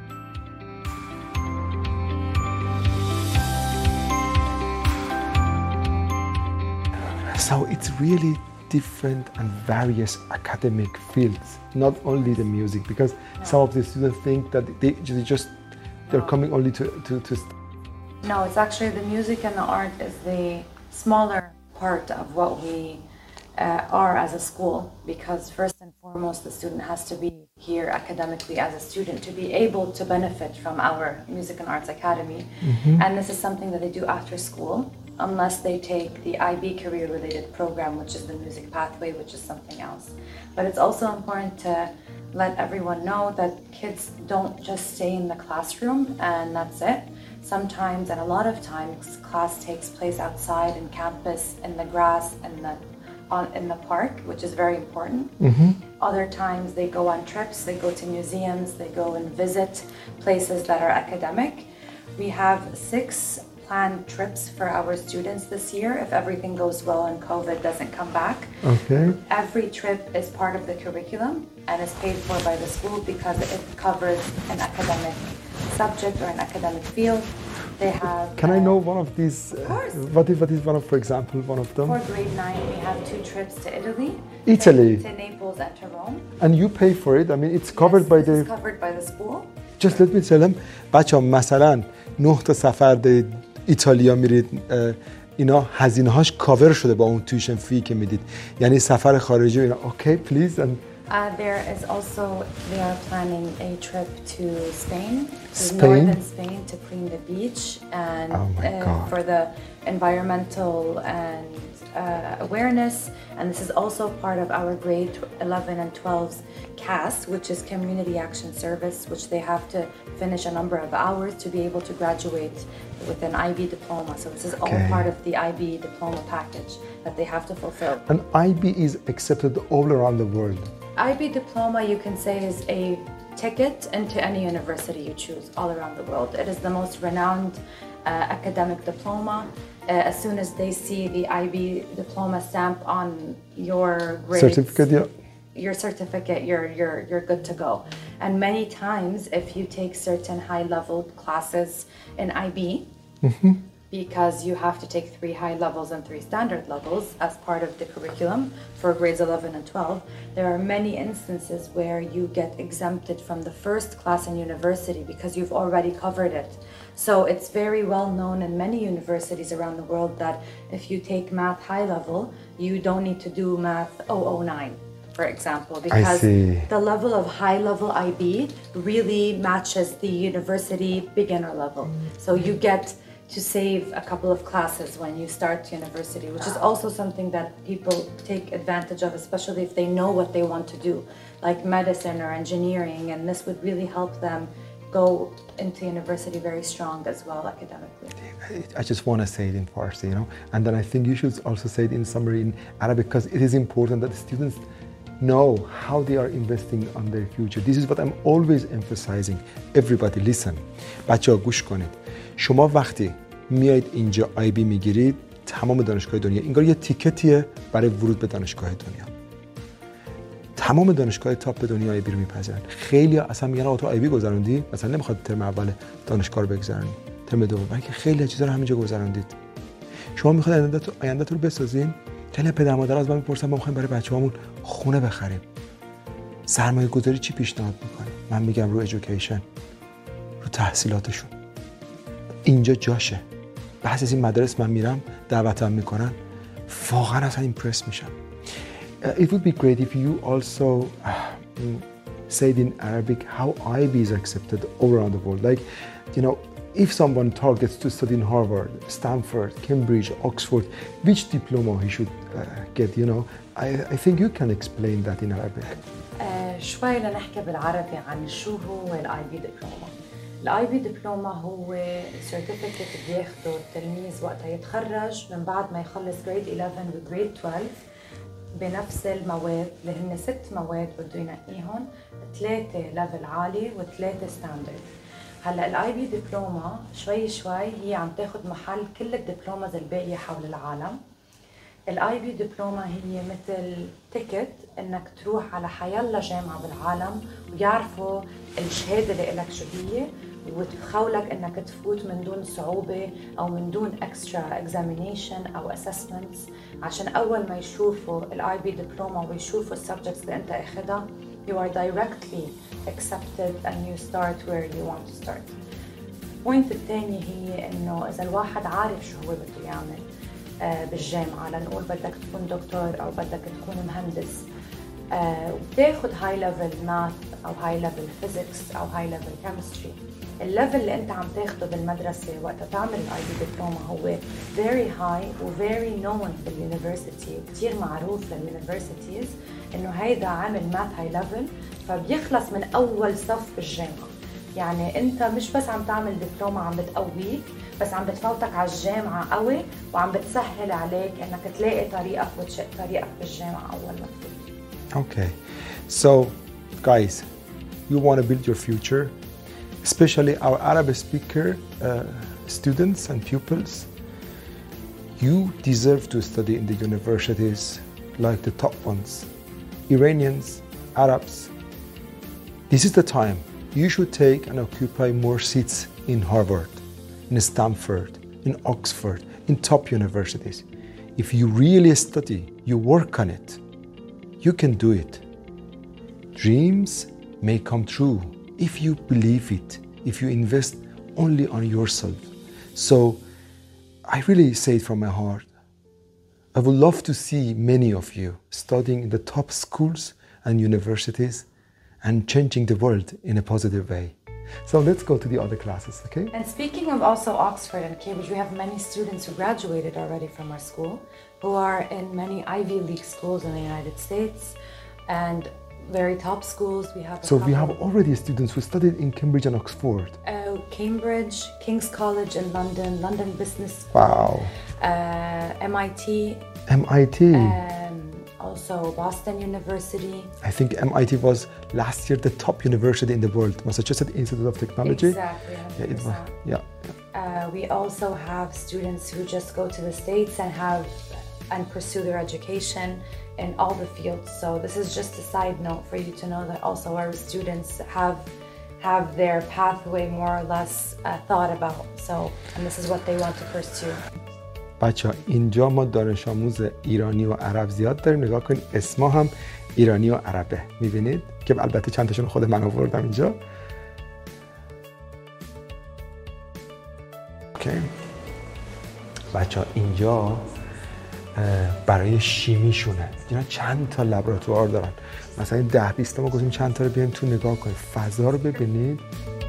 So it's really different and various academic fields, not only the music, because no. some of the students think that they, they just they're no. coming only to to to. No, it's actually the music and the art is the smaller part of what we. Uh, are as a school, because first and foremost the student has to be here academically as a student to be able to benefit from our Music and Arts Academy. Mm-hmm. And this is something that they do after school unless they take the I B career related program, which is the music pathway, which is something else. But it's also important to let everyone know that kids don't just stay in the classroom and that's it. Sometimes, and a lot of times, class takes place outside in campus, in the grass, in the On, in the park, which is very important. Mm-hmm. Other times they go on trips, they go to museums, they go and visit places that are academic. We have six planned trips for our students this year if everything goes well and COVID doesn't come back. Okay. Every trip is part of the curriculum and is paid for by the school because it covers an academic subject or an academic field. They have. Can uh, I know one of these? Of course. Uh, what is what is one of, for example, one of them? For grade nine, we have two trips to Italy. Italy. To Naples and to Rome. And you pay for it? I mean, it's covered yes, by this the. Is covered by the school. Just let me tell them. بچه‌ها مثلا نه تا سفر به ایتالیا میرید، اینا هزینه هاش کاور شده با اون تویشن فی که میدید. یعنی سفر خارجی اینا. Okay, please and Uh, there is also, they are planning a trip to Spain, to Spain? northern Spain, to clean the beach and Oh my uh, God. for the environmental and uh, awareness. And this is also part of our grade eleven and twelve's C A S, which is Community Action Service, which they have to finish a number of hours to be able to graduate with an I B diploma. So this is all Okay. part of the I B diploma package that they have to fulfill. And I B is accepted all around the world. I B diploma, you can say, is a ticket into any university you choose all around the world. It is the most renowned uh, academic diploma. Uh, as soon as they see the I B diploma stamp on your grades, Certificate, yeah. your certificate, you're, you're, you're good to go. And many times, if you take certain high-level classes in I B, Mm-hmm. because you have to take three high levels and three standard levels as part of the curriculum for grades eleven and twelve, there are many instances where you get exempted from the first class in university because you've already covered it. So it's very well known in many universities around the world that if you take math high level, you don't need to do math zero zero nine. For example, because see. the level of high level I B really matches the university beginner level. So you get to save a couple of classes when you start university, which is also something that people take advantage of, especially if they know what they want to do, like medicine or engineering, and this would really help them go into university very strong as well academically. I just want to say it in Farsi, you know, and then I think you should also say it in summary in Arabic, because it is important that the students know how they are investing on their future. This is what I'm always emphasizing. Everybody listen. بچه‌ها گوش کنید. شما وقتی میایید اینجا آی بی میگیرید، تمام دانشگاه دنیا انگار یه تیکتیه برای ورود به دانشگاه دنیا. تمام دانشگاه تاپ دنیا آی بی رو میپذیرن. خیلی اصلا میگن آقا تو آی بی گذروندی، مثلا نمیخواد ترم اول دانشگاه رو بگذرونی، ترم دوم، بلکه خیلی چیزا رو همینجا گذروندید. شما میخواید آیندهتون آیندهتون رو بسازین. خیلی پدر مادر از من میپرسن ما میخوایم برای بچه‌هامون خونه بخریم. سرمایه گذاری چی پیشنهاد میکنی؟ من میگم رو ادویکیشن، رو تحصیلاتشون. اینجا جاشه. بحث از این مدارس من میرم دعوتم میکنن، واقعا اصلا ایمپرس میشم. It would be great if you also uh, said in Arabic how I B is accepted all around the world. Like, you know, if someone targets to study in Harvard, Stanford, Cambridge, Oxford, which diploma he should uh, get, you know, I, I think you can explain that in Arabic. آه شوي لنحكي بالعربي عن شو هو الاي بي دبلوما. الاي بي دبلوما هو سيرتيفيكت بياخده التلميذ وقتها يتخرج من بعد ما يخلص جريد إحدى عشر وجريد اثناشر بنفس المواد اللي هن ست مواد بده ينقيهم، ثلاثة ليفل عالي وثلاثة ستاندرد. هلا الاي بي دبلوما شوي شوي هي عم تاخذ محل كل الدبلوماز الباقيه حول العالم. الاي بي دبلوما هي مثل تيكت انك تروح على حيلا جامعه بالعالم ويعرفوا الشهاده اللي لك شو هي وتخولك انك تفوت من دون صعوبه او من دون اكسترا اكزامينيشن او اسسمنتس، عشان اول ما يشوفوا الاي بي دبلوما ويشوفوا السبجكتس اللي انت اخذها you are directly accepted and you start where you want to start. البوينت الثاني هي انه اذا الواحد عارف شو هو بده يعمل بالجامعه، لنقول بدك تكون دكتور او بدك تكون مهندس وبتاخذ هاي ليفل ماث او هاي ليفل فيزيكس او هاي ليفل كيمستري، الليفل اللي انت عم تاخده بالمدرسه وقت تعمل الاي بي دبلوما هو very high و very known باليونيفرسيتي، كثير معروف لليونيفرسيتيز انه هيدا عامل ماث هاي ليفل، فبيخلص من اول صف بالجامعه. يعني انت مش بس عم تعمل دبلومه عم بتقويك، بس عم بتفوتك على الجامعه قوي وعم بتسهل عليك انك تلاقي طريقك وتشق طريقك بالجامعه اول ما تفوت. Okay, so guys, you want to build your future, especially our Arabic speaker uh, students and pupils. You deserve to study in the universities like the top ones, Iranians, Arabs. This is the time you should take and occupy more seats in Harvard, in Stanford, in Oxford, in top universities. If you really study, you work on it, you can do it. Dreams may come true if you believe it, if you invest only on yourself. So I really say it from my heart. I would love to see many of you studying in the top schools and universities and changing the world in a positive way. So let's go to the other classes, okay? And speaking of also Oxford and Cambridge, we have many students who graduated already from our school, who are in many Ivy League schools in the United States and very top schools. We have So we have already students who studied in Cambridge and Oxford. Uh, Cambridge, King's College in London, London Business School. Wow. Uh, M I T. M I T. Um, also Boston University. I think M I T was last year the top university in the world, Massachusetts Institute of Technology. Exactly. Yeah, it was, yeah. Uh, we also have students who just go to the States and have and pursue their education in all the fields. So this is just a side note for you to know that also our students have have their pathway more or less uh, thought about. So, and this is what they want to pursue. بچه ها اینجا ما دانش آموز ایرانی و عرب زیاد داریم. نگاه کنید اسما هم ایرانی و عربه، میبینید که البته چند تاشون خود من آوردم اینجا. اوکی. بچه ها اینجا برای شیمیشونه، اینا چند تا لابراتوار دارن، مثلا ده بیست تا ما گفتیم چند تا رو بیایم تو نگاه کنید، فضا رو ببینید.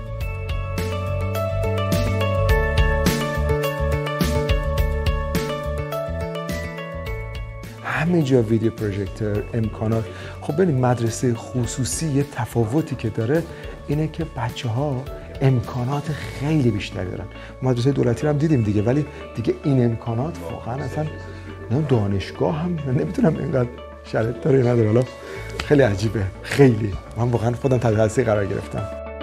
همه جا ویدیو پروژکتور، امکانات. خب ببین مدرسه خصوصی یه تفاوتی که داره اینه که بچه ها امکانات خیلی بیشتری دارن. مدرسه دولتی رو هم دیدیم دیگه، ولی دیگه این امکانات واقعا اصلا نه دانشگاه هم نمیتونم اینقدر شرط داره نداره. حالا خیلی عجیبه، خیلی من واقعا خودم تحت تاثیر قرار گرفتم.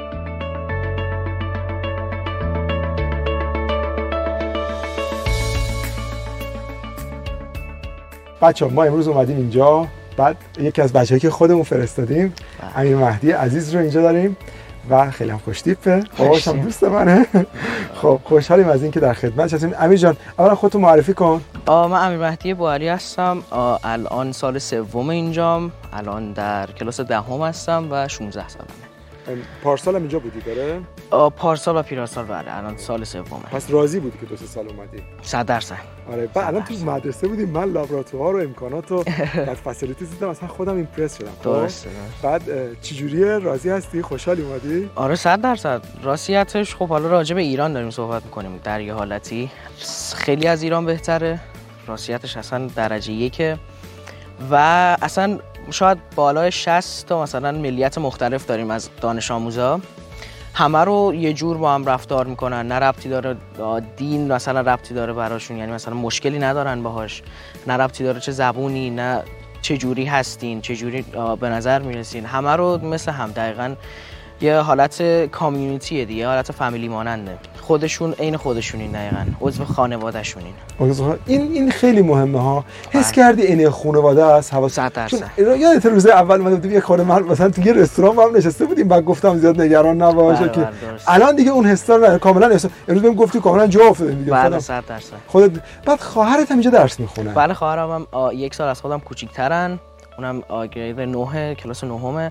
بچه‌ها ما امروز اومدیم اینجا، بعد یکی از بچه‌هایی که خودمون فرستادیم امیر مهدی عزیز رو اینجا داریم و خیلی هم خوش‌تیپه، باباش هم دوست منه. خب خوشحالیم از اینکه در خدمتش هستیم. امیر جان اولا خودتو معرفی کن. من امیر مهدی بواری هستم، الان سال سوم اینجام، الان در کلاس دهم هستم و شانزده سالمه. پارسال هم اینجا بودی داره؟ پارسال و پیراسال بله، الان سال سومه. پس راضی بودی که دو سه سال اومدی؟ صد درصد. آره بعد الان تو مدرسه بودیم، من لابراتوار و امکانات و بعد فسیلیتیز دیدم، اصلا خودم ایمپرس شدم. درسته. بعد چجوریه، راضی هستی؟ خوشحال اومدی؟ آره صد درصد. راضیتش خب حالا راجع به ایران داریم صحبت می‌کنیم، در یه حالتی خیلی از ایران بهتره. راضیتش اصلا درجه یکه و اصلا شاید بالای شصت تا مثلا ملیت مختلف داریم از دانش آموزا، همه رو یه جور با هم رفتار میکنن، نه ربطی داره دین مثلا ربطی داره براشون، یعنی مثلا مشکلی ندارن باهاش، نه ربطی داره چه زبونی، نه چه جوری هستین، چه جوری به نظر میرسین، همه رو مثل هم دقیقاً یه حالت کامیونیتیه دیگه، حالت فامیلی ماننده، خودشون عین خودشونین، دقیقاً عضو خانواده‌شونین. این این خیلی مهمه ها. حس کردی این خانواده است، حواس صد درصد. یادت روز اول اومده بودیم یه خانه من مثلا تو یه رستوران با هم نشسته بودیم، بعد گفتم زیاد نگران نباش که الان دیگه اون حسا رو کاملا احساس، امروز بهم گفتی کاملا جا افتادیم دیگه. بله صد درصد. خودت بعد خواهرت هم اینجا درس میخونه؟ بله خواهرم هم یک سال از خودم کوچیک‌ترن، اونم گرید نه کلاس نهم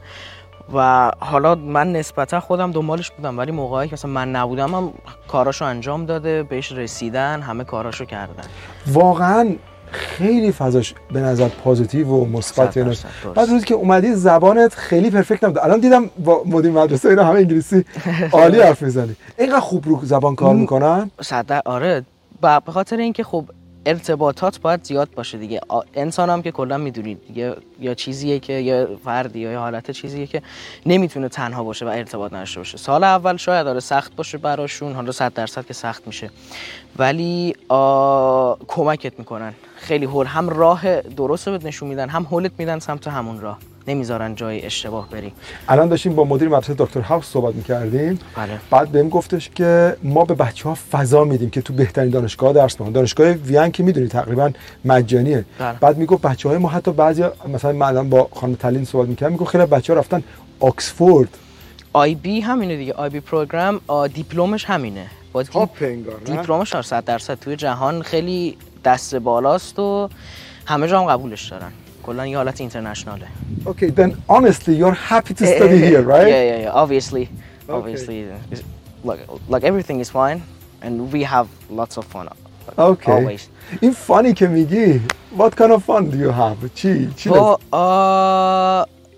و حالا من نسبتا خودم دنبالش بودم، ولی موقعی که مثلا من نبودم هم کاراشو انجام داده، بهش رسیدن، همه کاراشو کردن. واقعا خیلی فضاش به نظر پوزیتیو و مثبت. بعد روزی که اومدی زبانت خیلی پرفکت نبود، الان دیدم با مدیر مدرسه اینا همه انگلیسی عالی حرف میزنی. اینقدر خوب رو زبان کار میکنن؟ صد آره، به خاطر اینکه خب ارتباطات باید زیاد باشه دیگه. انسان هم که کلا میدونید یا یا چیزیه که یا فردی یا حالت چیزیه که نمیتونه تنها باشه و ارتباط نداشته باشه. سال اول شاید آره سخت باشه براشون، حالا صد درصد که سخت میشه، ولی کمکت میکنن خیلی. هول هم راه درست رو نشون میدن، هم هولت میدن سمت همون راه، نمیذارن جای اشتباه بری. الان داشتیم با مدیر مدرسه دکتر هاوس صحبت میکردیم. بله. بعد بهم گفتش که ما به بچه‌ها فضا میدیم که تو بهترین دانشگاه درس بخونن. دانشگاه وین که میدونی تقریبا مجانیه. بله. بعد میگفت بچه‌های ما حتی بعضی مثلا من با خانم تلین صحبت میکردم، میگفت خیلی بچه‌ها رفتن آکسفورد. آی بی همینه دیگه، آی بی پروگرام دیپلمش همینه. با دیپلمش صد درصد توی جهان خیلی دست بالاست و همه جا هم قبولش دارن. کلا یه حالت اینترنشناله. Okay, then honestly you're happy to study here, right? Yeah, yeah, yeah. Obviously, okay. obviously, like like everything is fine, and we have lots of fun. Like, okay. Always. این فانی که میگی, what kind of fun do you have? چی؟ چی؟ با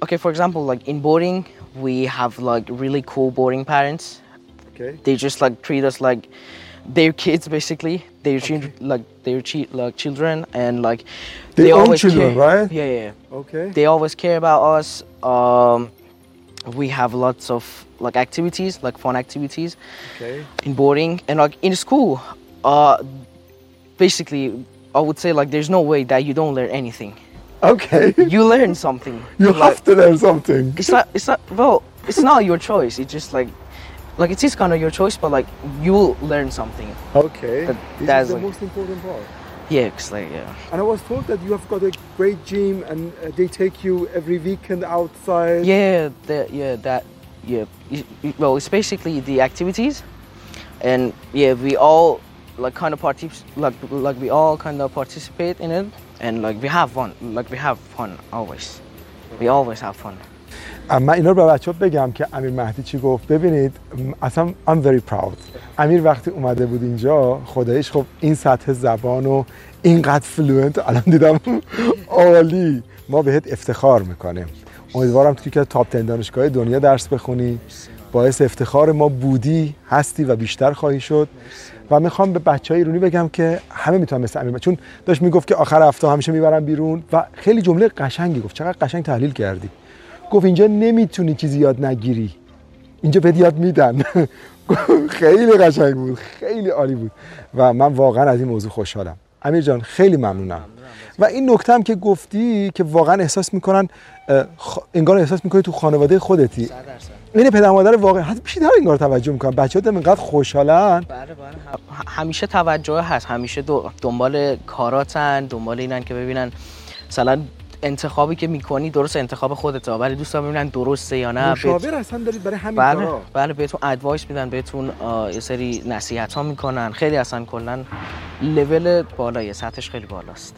okay, for example, like in boarding, we have like really cool boarding parents. Okay. They just like treat us like their kids, basically. Their Okay. children, like their chi- like children, and like Their they own always children, care. right? Yeah, yeah, yeah. Okay. They always care about us. Um, we have lots of like activities, like fun activities Okay. in boarding, and like in school. Uh, basically, I would say like there's no way that you don't learn anything. Okay. You learn something. You Like, have to learn something. It's not. It's not. Well, it's not your choice. It's just like, like it is kind of your choice, but like you'll learn something. Okay. That- This that's is the like- most important part. Yeah, it's like yeah. And I was told that you have got a great gym and uh, they take you every weekend outside. Yeah, that, yeah, that, yeah. It- it- Well, it's basically the activities, and yeah, we all like kind of partic- like like we all kind of participate in it, and like we have fun. Like we have fun always. We always have fun. من اینا رو به بچه‌ها بگم که امیر مهدی چی گفت. ببینید م- اصلا I'm very proud. امیر وقتی اومده بود اینجا خداییش خب این سطح زبان و اینقدر فلوئنت الان دیدم عالی. ما بهت افتخار میکنیم. امیدوارم توی که تاپ ده دانشگاه دنیا درس بخونی. باعث افتخار ما بودی، هستی و بیشتر خواهی شد. و میخوام به بچهای ایرانی بگم که همه میتونن مثل امیر، چون داشت میگفت که آخر هفته همیشه میبرن بیرون و خیلی جمله قشنگی گفت. چقدر قشنگ تحلیل کردی. گفت اینجا نمیتونی چیزی یاد نگیری، اینجا بهت یاد میدن. خیلی قشنگ بود، خیلی عالی بود و من واقعا از این موضوع خوشحالم. امیر جان خیلی ممنونم. و این نکته هم که گفتی که واقعا احساس میکنن خ... انگار احساس میکنی تو خانواده خودتی. این پدر مادر واقعا حتی بیشتر انگار توجه میکنن. بچه‌ها هم اینقدر خوشحالن. بله بله. همیشه توجه هست، همیشه دنبال کاراتن، دنبال اینن که ببینن مثلا انتخابی که میکنی درست انتخاب خودته، ولی دوستان ببینن درسته یا نه. مشاور اصلا دارید برای همین بله کارا. بله بهتون ادوایس میدن، بهتون یه سری نصیحت ها میکنن. خیلی اصلا کلا لول بالای سطحش خیلی بالاست.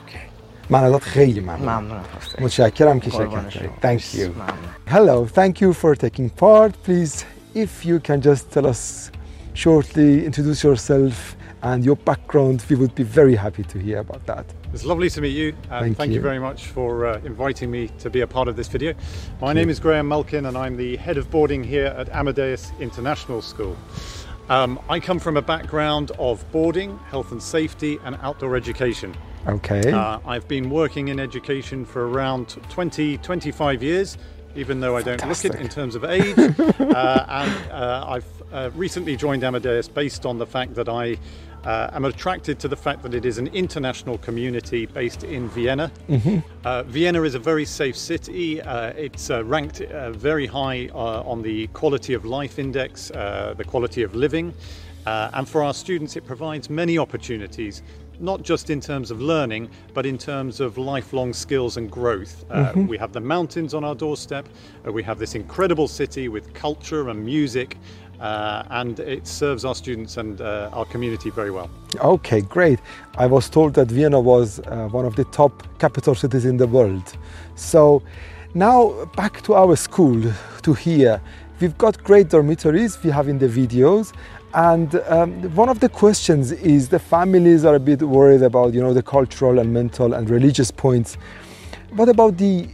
من ازت خیلی ممنونم. ممنونم. متشکرم که شرکت کردید. Thank you. Hello, thank you for taking part. Please, if you can just tell us shortly, introduce yourself and your background, we would be very happy to hear about that. It's lovely to meet you, and thank, thank you. you very much for uh, inviting me to be a part of this video. My name is Graham Melkin, and I'm the head of boarding here at Amadeus International School. Um, I come from a background of boarding, health and safety, and outdoor education. Okay. Uh, I've been working in education for around twenty, twenty-five years, even though I don't Fantastic. look it in terms of age. uh, and uh, I've uh, recently joined Amadeus based on the fact that I uh, am attracted to the fact that it is an international community based in Vienna. Mm-hmm. Uh, Vienna is a very safe city. Uh, it's uh, ranked uh, very high uh, on the quality of life index, uh, the quality of living. Uh, and for our students, it provides many opportunities, not just in terms of learning, but in terms of lifelong skills and growth. Uh, Mm-hmm. We have the mountains on our doorstep. Uh, we have this incredible city with culture and music, uh, and it serves our students and uh, our community very well. Okay, great. I was told that Vienna was uh, one of the top capital cities in the world. So now back to our school, to here. We've got great dormitories we have in the videos. And um, one of the questions is the families are a bit worried about, you know, the cultural and mental and religious points. What about the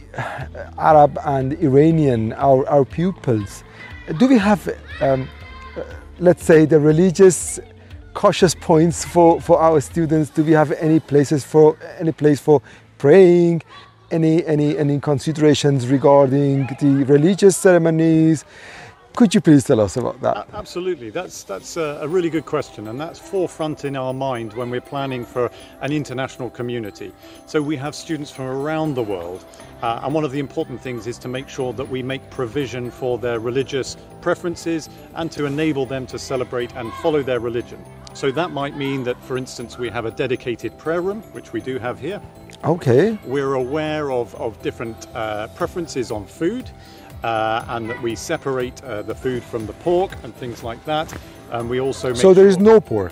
Arab and Iranian, our, our pupils? Do we have, um, let's say, the religious cautious points for, for our students? Do we have any places for any place for praying? Any any any considerations regarding the religious ceremonies? Could you please tell us about that? A- Absolutely, that's that's a, a really good question, and that's forefront in our mind when we're planning for an international community. So we have students from around the world, uh, and one of the important things is to make sure that we make provision for their religious preferences and to enable them to celebrate and follow their religion. So that might mean that, for instance, we have a dedicated prayer room, which we do have here. Okay. We're aware of, of different uh, preferences on food. Uh, and that we separate uh, the food from the pork and things like that. And we also make So there is sure- no pork.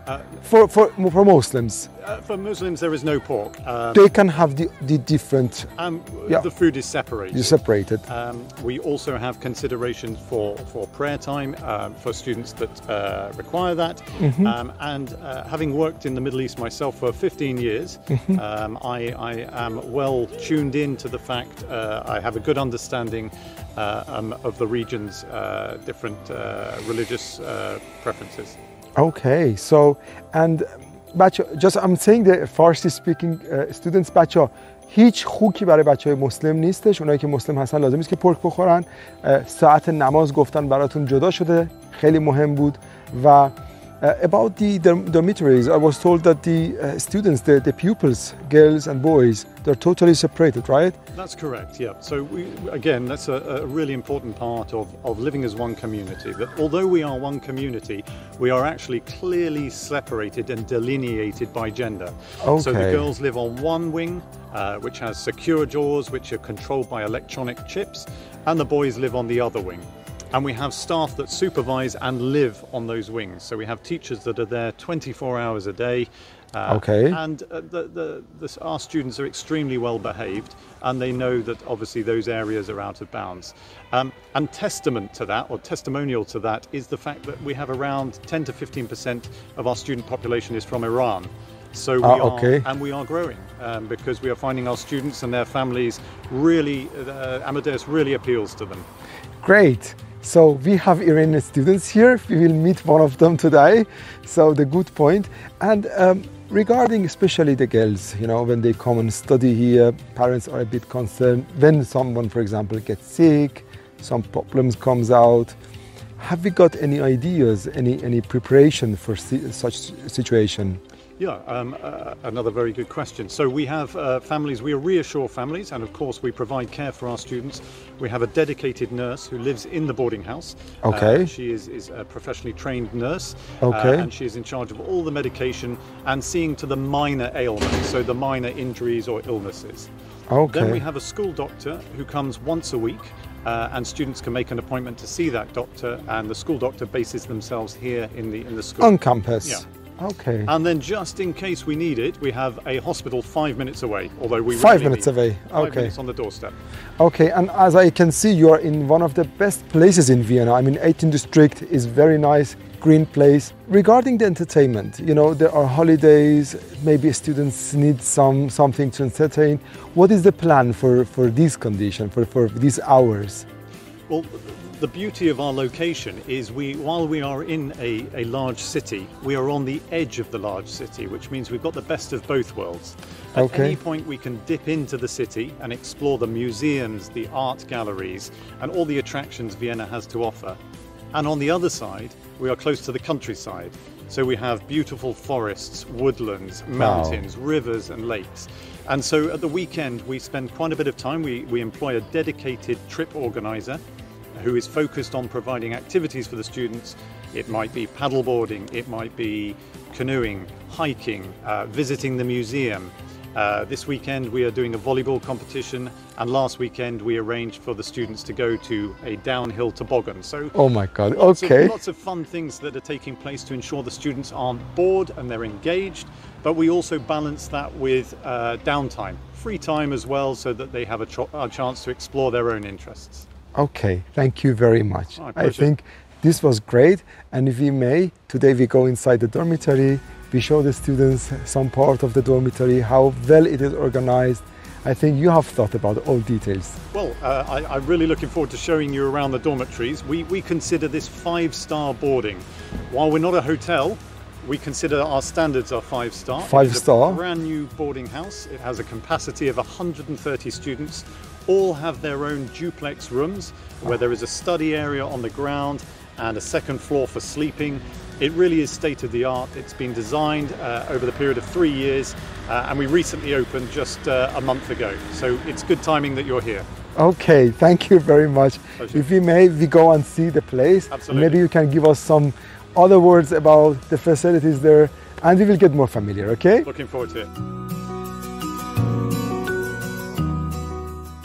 Uh, for, for, for Muslims? Uh, for Muslims, there is no pork. Um, they can have the, the different... Um, yeah. The food is separated. You're separated. Um, we also have considerations for, for prayer time uh, for students that uh, require that. Mm-hmm. um, and uh, having worked in the Middle East myself for fifteen years, mm-hmm. um, I, I am well tuned in to the fact uh, I have a good understanding uh, um, of the region's uh, different uh, religious uh, preferences. Okay, so, and بچه just I'm saying the Farsi speaking uh, students بچه هیچ خوکی برای بچه های مسلم نیستش. اونایی که مسلم هستن لازم نیست که پرک بخورن. ساعت نماز گفتن براتون جدا شده، خیلی مهم بود. و Uh, about the dormitories, I was told that the uh, students, the, the pupils, girls and boys, they're totally separated, right? That's correct, yeah. So we, again, that's a, a really important part of, of living as one community, that although we are one community, we are actually clearly separated and delineated by gender. Okay. So the girls live on one wing, uh, which has secure doors, which are controlled by electronic chips, and the boys live on the other wing. And we have staff that supervise and live on those wings. So we have teachers that are there twenty-four hours a day. Uh, okay. And uh, the, the, the, our students are extremely well behaved, and they know that obviously those areas are out of bounds. Um, and testament to that, or testimonial to that, is the fact that we have around ten to fifteen percent of our student population is from Iran. So we ah, okay. are, and we are growing um, because we are finding our students and their families really, uh, Amadeus really appeals to them. Great. So we have Iranian students here. We will meet one of them today. So the good point. And um, regarding especially the girls, you know, when they come and study here, parents are a bit concerned. When someone, for example, gets sick, some problems comes out. Have we got any ideas, any any preparation for si- such situation? Yeah, um, uh, another very good question. So we have uh, families, we reassure families, and of course we provide care for our students. We have a dedicated nurse who lives in the boarding house. Okay. Uh, she is, is a professionally trained nurse. Okay. Uh, and she is in charge of all the medication and seeing to the minor ailments, so the minor injuries or illnesses. Okay. Then we have a school doctor who comes once a week. Uh, and students can make an appointment to see that doctor, and the school doctor bases themselves here in the in the school. On campus. Yeah. Okay. And then just in case we need it, we have a hospital five minutes away, although we Five really minutes need away, Five okay. minutes on the doorstep. Okay, and as I can see, you are in one of the best places in Vienna. I mean, eighteenth District is very nice, green place. Regarding the entertainment, you know, there are holidays, maybe students need some something to entertain. What is the plan for, for this condition, for, for these hours? Well, the beauty of our location is we, while we are in a, a large city, we are on the edge of the large city, which means we've got the best of both worlds. At okay. any point we can dip into the city and explore the museums, the art galleries, and all the attractions Vienna has to offer. And on the other side, we are close to the countryside. So we have beautiful forests, woodlands, mountains, wow. rivers and lakes. And so at the weekend, we spend quite a bit of time. We, we employ a dedicated trip organizer who is focused on providing activities for the students. It might be paddleboarding, it might be canoeing, hiking, uh, visiting the museum. Uh, this weekend we are doing a volleyball competition, and last weekend we arranged for the students to go to a downhill toboggan. So oh my god, lots okay. Of, lots of fun things that are taking place to ensure the students aren't bored and they're engaged, but we also balance that with uh, downtime, free time as well, so that they have a, ch- a chance to explore their own interests. Okay, thank you very much. My I think this was great, and if we may, today we go inside the dormitory, we show the students some part of the dormitory, how well it is organized. I think you have thought about all details. Well, uh, I, I'm really looking forward to showing you around the dormitories. We, we consider this five-star boarding. While we're not a hotel, we consider our standards are five-star. Five star. It's a brand new boarding house. It has a capacity of one hundred thirty students. All have their own duplex rooms where there is a study area on the ground and a second floor for sleeping. It really is state-of-the-art. It's been designed uh, over the period of three years uh, and we recently opened just uh, a month ago. So it's good timing that you're here. Okay, thank you very much. Pleasure. If we may, we go and see the place. Absolutely. Maybe you can give us some other words about the facilities there, and we will get more familiar, okay? Looking forward to it.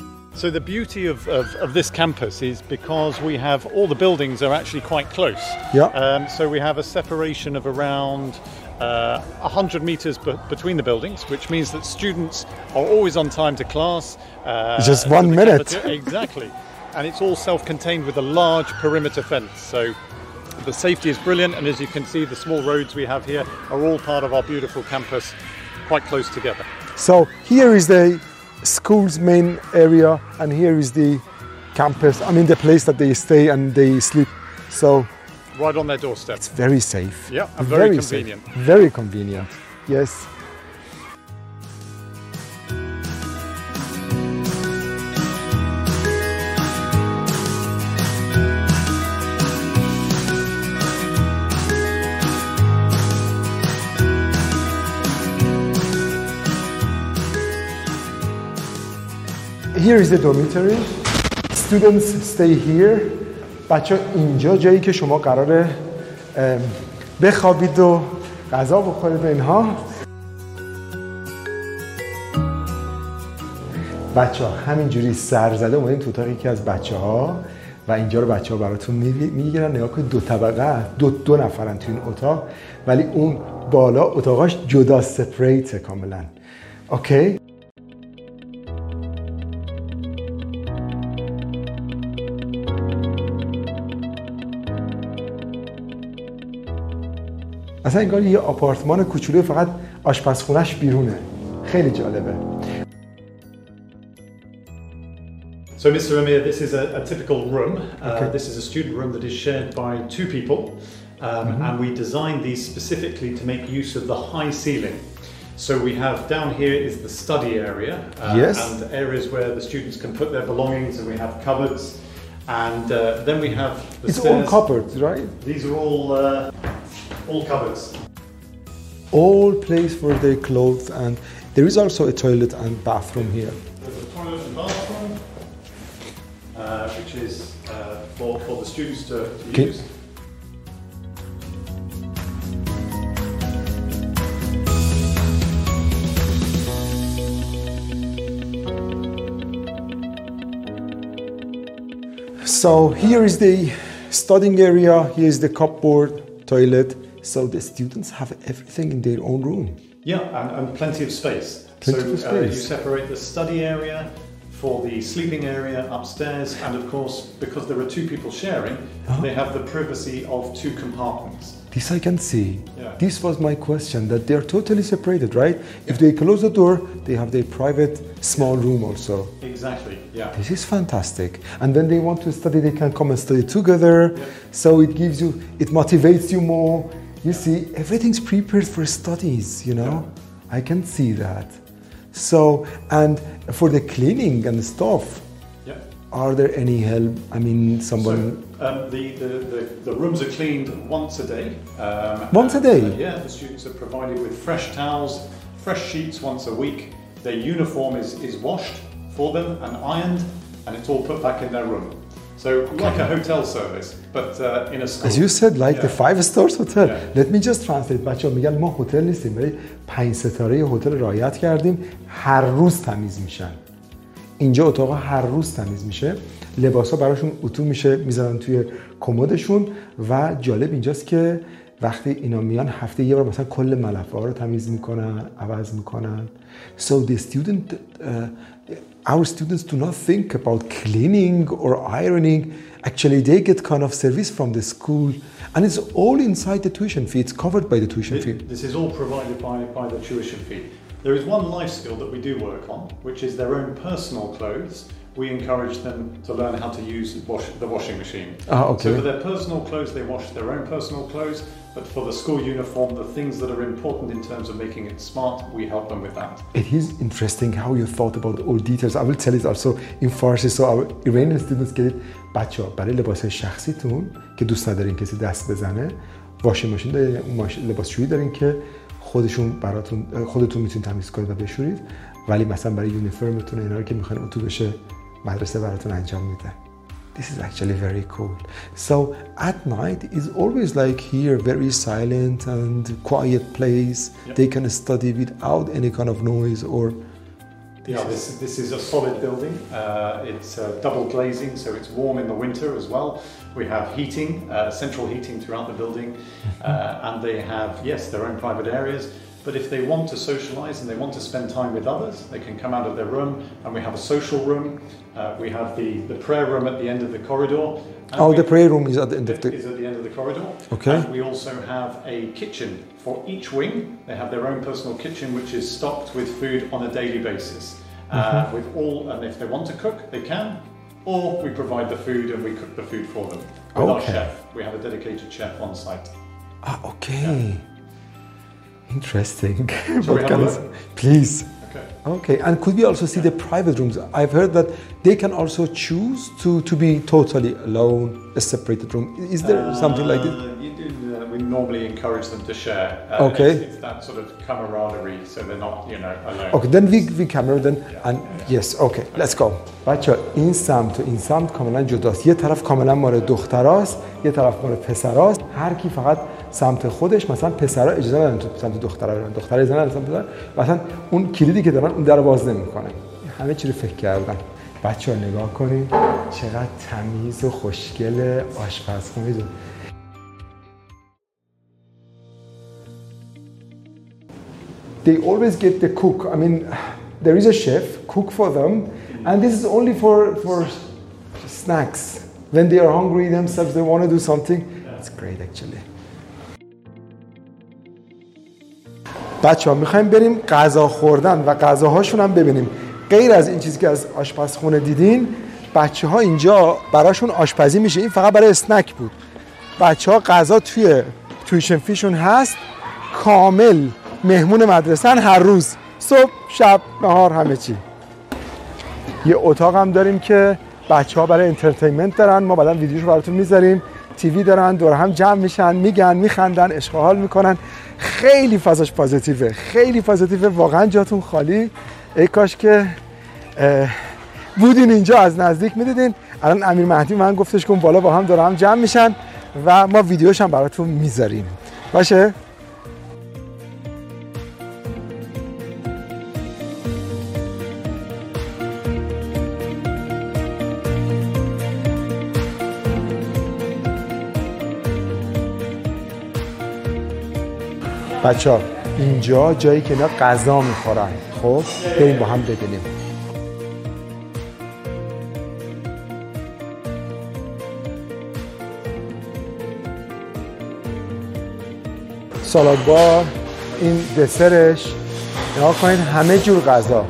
So the beauty of, of, of this campus is because we have all the buildings are actually quite close. Yeah. Um, so we have a separation of around uh, one hundred meters be- between the buildings, which means that students are always on time to class. Uh, Just one to the minute. cafeteria. Exactly. And it's all self-contained with a large perimeter fence. So the safety is brilliant. And as you can see, the small roads we have here are all part of our beautiful campus, quite close together. So here is the school's main area, and here is the campus. I mean, the place that they stay and they sleep. So Right on their doorstep. it's very safe. Yeah, and very convenient. Safe. Very convenient. Yes. Here is the dormitory. Students stay here. بچه اینجا جایی که شما قراره بخوابید و غذا بخورید و اینها. بچه ها همینجوری سر زده اومدیم تو اتاق یکی از بچه ها و اینجا رو بچه ها براتون میگیرن. نگاه کنید دو طبقه دو, دو نفرن تو این اتاق، ولی اون بالا اتاقاش جدا سپریته کاملا. اوکی. اصلا انگار یه آپارتمان کوچولو فقط آشپزخونه‌اش بیرونه. خیلی جالبه. So Mister Amir, this is a, a typical room. Uh, Okay. This is a student room that is shared by two people, um, mm-hmm. and we designed these specifically to make use of the high ceiling. So we have down here is the study area, uh, Yes. and areas where the students can put their belongings, and we have cupboards, and uh, then we have the It's stairs. all cupboards, right? These are all uh, all cupboards. All place for their clothes, and there is also a toilet and bathroom here. There's a toilet and bathroom, uh, which is uh, for, for the students to, to Okay. use. So here is the studying area, here is the cupboard, toilet. So the students have everything in their own room. Yeah, and, and plenty of space. Plenty so of Uh, space. you separate the study area for the sleeping area upstairs, and of course, because there are two people sharing, Uh-huh. they have the privacy of two compartments. This I can see. Yeah. This was my question, that they're totally separated, right? If they close the door, they have their private small room also. Exactly, yeah. This is fantastic. And when they want to study, they can come and study together. Yeah. So it gives you, it motivates you more. You see, everything's prepared for studies, you know? I can see that. So, and for the cleaning and stuff, Yeah. are there any help? I mean, So someone... um, the, the, the, the rooms are cleaned once a day. Um, Once a and, day? uh, yeah, the students are provided with fresh towels, fresh sheets once a week. Their uniform is, is washed for them and ironed, and it's all put back in their room. So like a hotel service, but uh, in a school. As you said, like Yeah. the five stars hotel. Yeah. Let me just translate. بچه ها میگن ما هتل نیستیم، ولی پنج ستاره هتل رعایت کردیم، هر روز تمیز میشن. اینجا اتاقا هر روز تمیز میشه، لباسا براشون اتو میشه، میذارن توی کمدشون. و جالب اینجاست که وقتی اینا میان هفته یه بار مثلا کل ملافه ها رو تمیز میکنن، عوض میکنن. So the student, uh, our students do not think about cleaning or ironing. Actually, they get kind of service from the school, and it's all inside the tuition fee. It's covered by the tuition fee. This is all provided by, by the tuition fee. There is one life skill that we do work on, which is their own personal clothes. We encourage them to learn how to use wash, the washing machine. Ah, okay. So for their personal clothes, they wash their own personal clothes, but for the school uniform, the things that are important in terms of making it smart, we help them with that. It is interesting how you thought about all details. I will tell it also in Farsi, so our Iranian students get it. بچه‌ها برای لباس شخصیتون که دوست ندارین کسی دست بزنه، واشینگ ماشین دارین، لباسشویی دارین که خودشون براتون خودتون میتونید تمیز کنید و بشورید، ولی مثلا برای یونیفرمتون اینا رو که میخواین اتو بشه مدرسه براتون انجام میده. This is actually very cool. So at night is always like here, very silent and quiet place. Yeah. They can study without any kind of noise or Yeah, this, this is a solid building. Uh, it's uh, double glazing, so it's warm in the winter as well. We have heating, uh, central heating throughout the building, uh, and they have, yes, their own private areas. But if they want to socialise and they want to spend time with others, they can come out of their room, and we have a social room. Uh, we have the, the prayer room at the end of the corridor. Oh, the prayer room is at the end of the... is at the end of the corridor. Okay. And we also have a kitchen for each wing. They have their own personal kitchen, which is stocked with food on a daily basis. Uh, mm-hmm. With all, and if they want to cook, they can, or we provide the food and we cook the food for them. With okay. our chef, we have a dedicated chef on site. Ah, okay. Yeah. Interesting. So we have a look? Please. Okay. Okay, and could we also see the private rooms? I've heard that they can also choose to, to be totally alone, a separated room. Is there uh, something like this? You do, uh, we normally encourage them to share. Uh, okay. It's, it's that sort of camaraderie, so they're not, you know, alone. Okay, then we, we camera then, yeah. and yes, okay, let's go. بچه این سمت و این سمت کاملا جداست. یه طرف کاملا مال دختراست، یه طرف مال پسراست. هر کی فقط سمت خودش، مثلا پسرا اجازه ندارن تو سمت دخترا برن، دخترا اجازه ندارن سمت پسر. مثلا اون کلیدی که دارن اون در باز نمیکنه. همه چی رو فکر کردن. بچه‌ها نگاه کنید چقدر تمیز و خوشگل آشپزخونه. They always get the cook. I mean, there is a chef cook for them, and this is only for for snacks. When they are hungry themselves, they want to do something. It's great actually. بچه‌ها می‌خوایم بریم غذا خوردن و غذاهاشون هم ببینیم. غیر از این چیزی که از آشپزخونه دیدین، بچه‌ها اینجا براشون آشپزی میشه. این فقط برای اسنک بود. بچه‌ها غذا توی تویشن فیشون هست، کامل مهمون مدرسه‌ن هر روز، صبح، شب، نهار، همه چی. یه اتاق هم داریم که بچه‌ها برای انترتینمنت دارن. ما بعداً ویدیوشو براتون میذاریم. تیوی دارن، دور هم جمع میشن، میگن، میخندن، عشق و حال میکنن. خیلی فضاش پازیتیوه، خیلی پازیتیوه. واقعا جاتون خالی. ای کاش که بودین اینجا از نزدیک میدیدین. الان امیر مهدی من گفتش که اون بالا با هم دور هم جمع میشن و ما ویدیوش هم براتون میذاریم. باشه؟ بچه‌ها اینجا جایی که اینا غذا میخورن. خب بریم با هم ببینیم. سالاد بار، این دسرش، نگاه کنید همه جور غذا.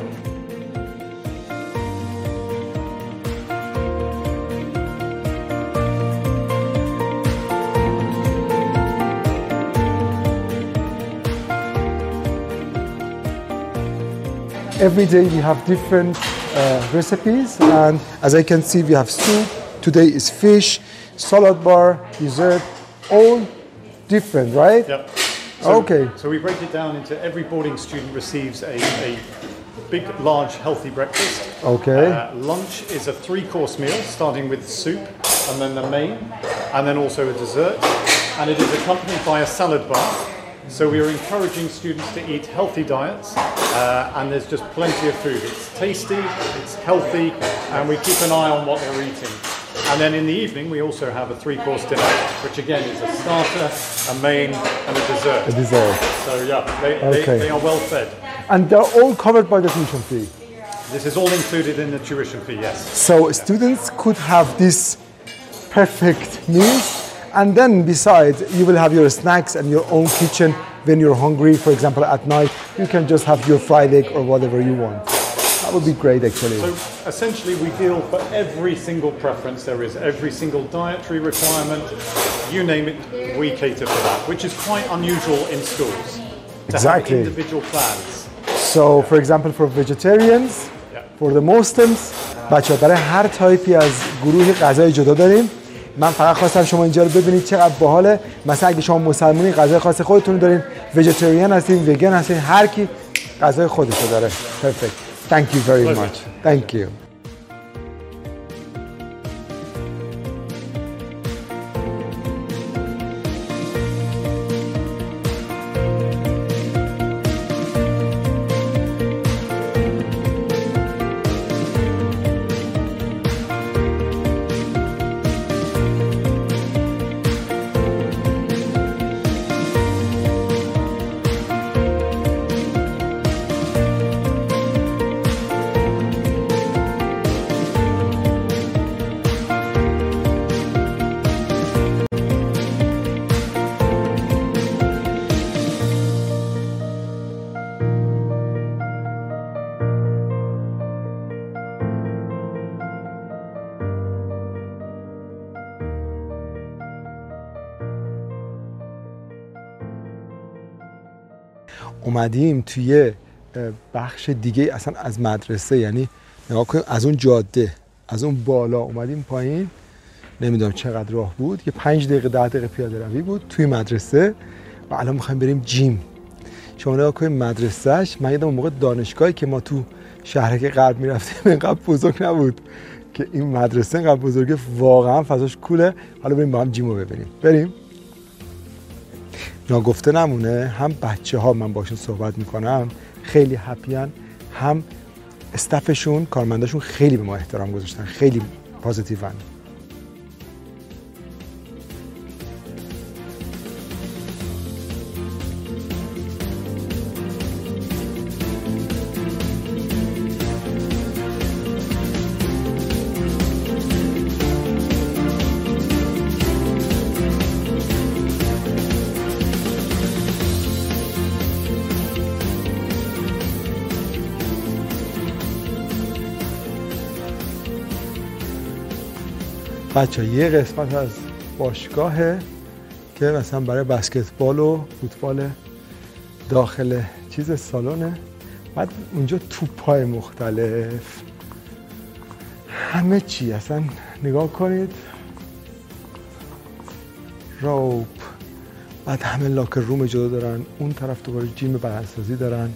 Every day we have different uh, recipes, and as I can see, we have soup. Today is fish, salad bar, dessert, all different, right? Yep. So, okay. So we break it down into every boarding student receives a, a big, large, healthy breakfast. Okay. Uh, lunch is a three-course meal, starting with soup, and then the main, and then also a dessert, and it is accompanied by a salad bar. So we are encouraging students to eat healthy diets, uh, and there's just plenty of food. It's tasty, it's healthy, and we keep an eye on what they're eating. And then in the evening, we also have a three-course dinner, which again is a starter, a main, and a dessert. A dessert. So yeah, they, okay. they, they are well fed. And they're all covered by the tuition fee? This is all included in the tuition fee, yes. So students could have this perfect meals. And then besides, you will have your snacks and your own kitchen when you're hungry. For example, at night, you can just have your fried egg or whatever you want. That would be great, actually. So essentially, we deal for every single preference there is, every single dietary requirement, you name it, we cater for that, which is quite unusual in schools. To exactly. have individual plans. So, for example, for vegetarians, yeah. for the Muslims, بچه‌ها برای هر تایپی از گروه غذای جدا داریم. من فقط خواستم شما اینجا رو ببینید چقدر باحاله. مثلا اگه شما مسلمانی غذای خاص خودتون دارین، ویژیتریان هستین، وگن هستین، هر کی غذای خودش رو داره. Perfect. Thank you very much. Thank you. اومدیم توی بخش دیگه اصلا از مدرسه، یعنی نگاه کنیم از اون جاده از اون بالا اومدیم پایین، نمیدونم چقدر راه بود، یه پنج دقیقه ده دقیقه پیاده روی بود توی مدرسه و الان میخوایم بریم جیم. شما نگاه کنید مدرسهش، من یادم اون موقع دانشگاهی که ما تو شهرک غرب میرفتیم اینقدر بزرگ نبود که این مدرسه اینقدر بزرگه، واقعا فضاش کوله. حالا بریم با هم جیم رو ببینیم. بریم. ناگفته نمونه، هم بچه ها من باشون صحبت میکنم خیلی هپیان، هم استافشون کارمنداشون خیلی به ما احترام گذاشتن، خیلی پوزیتیون. بچه یه قسمت از باشگاهه که مثلا برای بسکتبال و فوتبال داخل چیز سالونه، بعد اونجا توپای مختلف، همه چی اصلا نگاه کنید، روپ، بعد همه لاکر روم جدا دارن، اون طرف دوباره جیم بدنسازی دارن.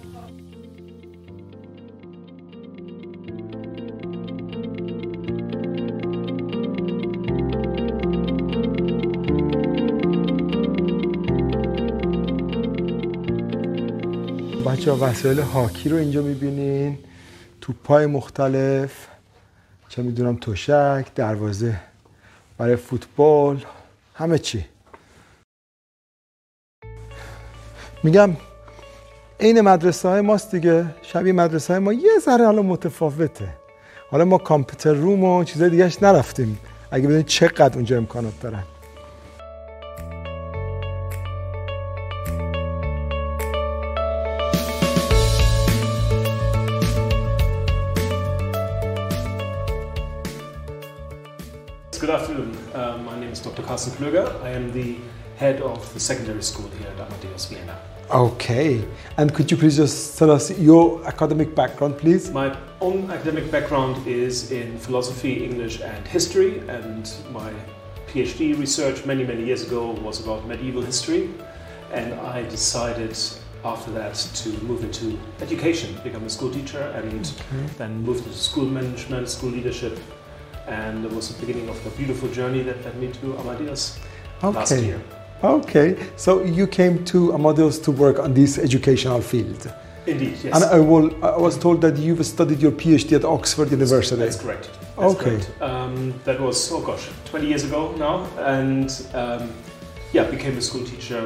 بچه ها وسایل هاکی رو اینجا میبینین، توپای مختلف، چه میدونم تشک، دروازه برای فوتبال، همه چی. میگم این مدرسه های ماست دیگه، شبیه مدرسه های ما، یه ذره حالا متفاوته. حالا ما کامپیوتر روم و چیزای دیگهش نرفتیم، اگه بدونید چقدر اونجا امکانات دارن. Good afternoon. Uh, my name is Doctor Carsten Klöger. I am the head of the secondary school here at Amadeus Vienna. Okay. And could you please just tell us your academic background, please? My own academic background is in philosophy, English and history, and my PhD research many, many years ago was about medieval history, and I decided after that to move into education, become a school teacher, and okay. then move into school management, school leadership. And it was the beginning of the beautiful journey that led me to Amadeus okay. last year. Okay, so you came to Amadeus to work on this educational field. Indeed, yes. And I, will, I was told that you've studied your PhD at Oxford University. That's correct. That's okay. Correct. Um, that was, oh gosh, twenty years ago now. And um, yeah, became a school teacher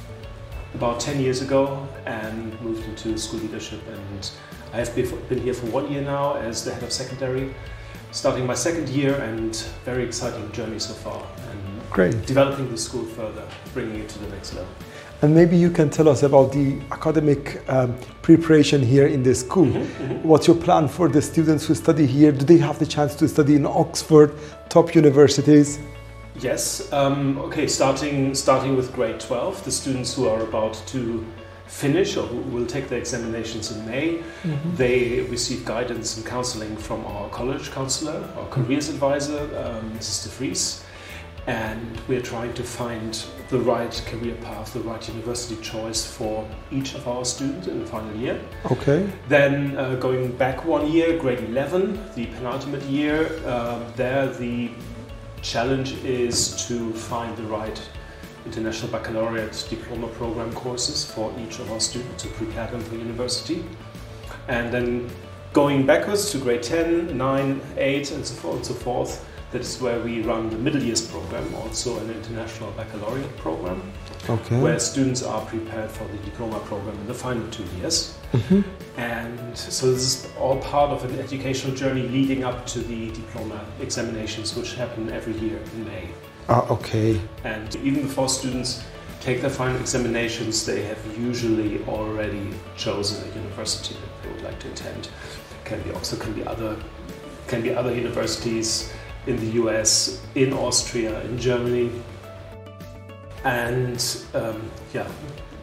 about ten years ago and moved into school leadership. And I have been here for one year now as the head of secondary. Starting my second year, and very exciting journey so far, and great. Developing the school further, bringing it to the next level. And maybe you can tell us about the academic um, preparation here in the school. Mm-hmm, mm-hmm. What's your plan for the students who study here? Do they have the chance to study in Oxford, top universities? Yes. Um, okay. Starting starting with grade twelve, the students who are about to finish or who will take their examinations in May, mm-hmm. they receive guidance and counseling from our college counselor, our careers advisor, um, Missus De Vries, and we're trying to find the right career path, the right university choice for each of our students in the final year. Okay. Then uh, going back one year, grade eleven, the penultimate year, uh, there the challenge is to find the right International Baccalaureate diploma program courses for each of our students to prepare them for university. And then going backwards to grade ten, nine, eight and so forth and so forth, that is where we run the middle years program, also an International Baccalaureate program, okay. where students are prepared for the diploma program in the final two years. Mm-hmm. And so this is all part of an educational journey leading up to the diploma examinations, which happen every year in May. Ah, okay. And even before students take their final examinations, they have usually already chosen a university that they would like to attend. Can be Oxford, can be other, can be other universities in the U S, in Austria, in Germany. And um, yeah,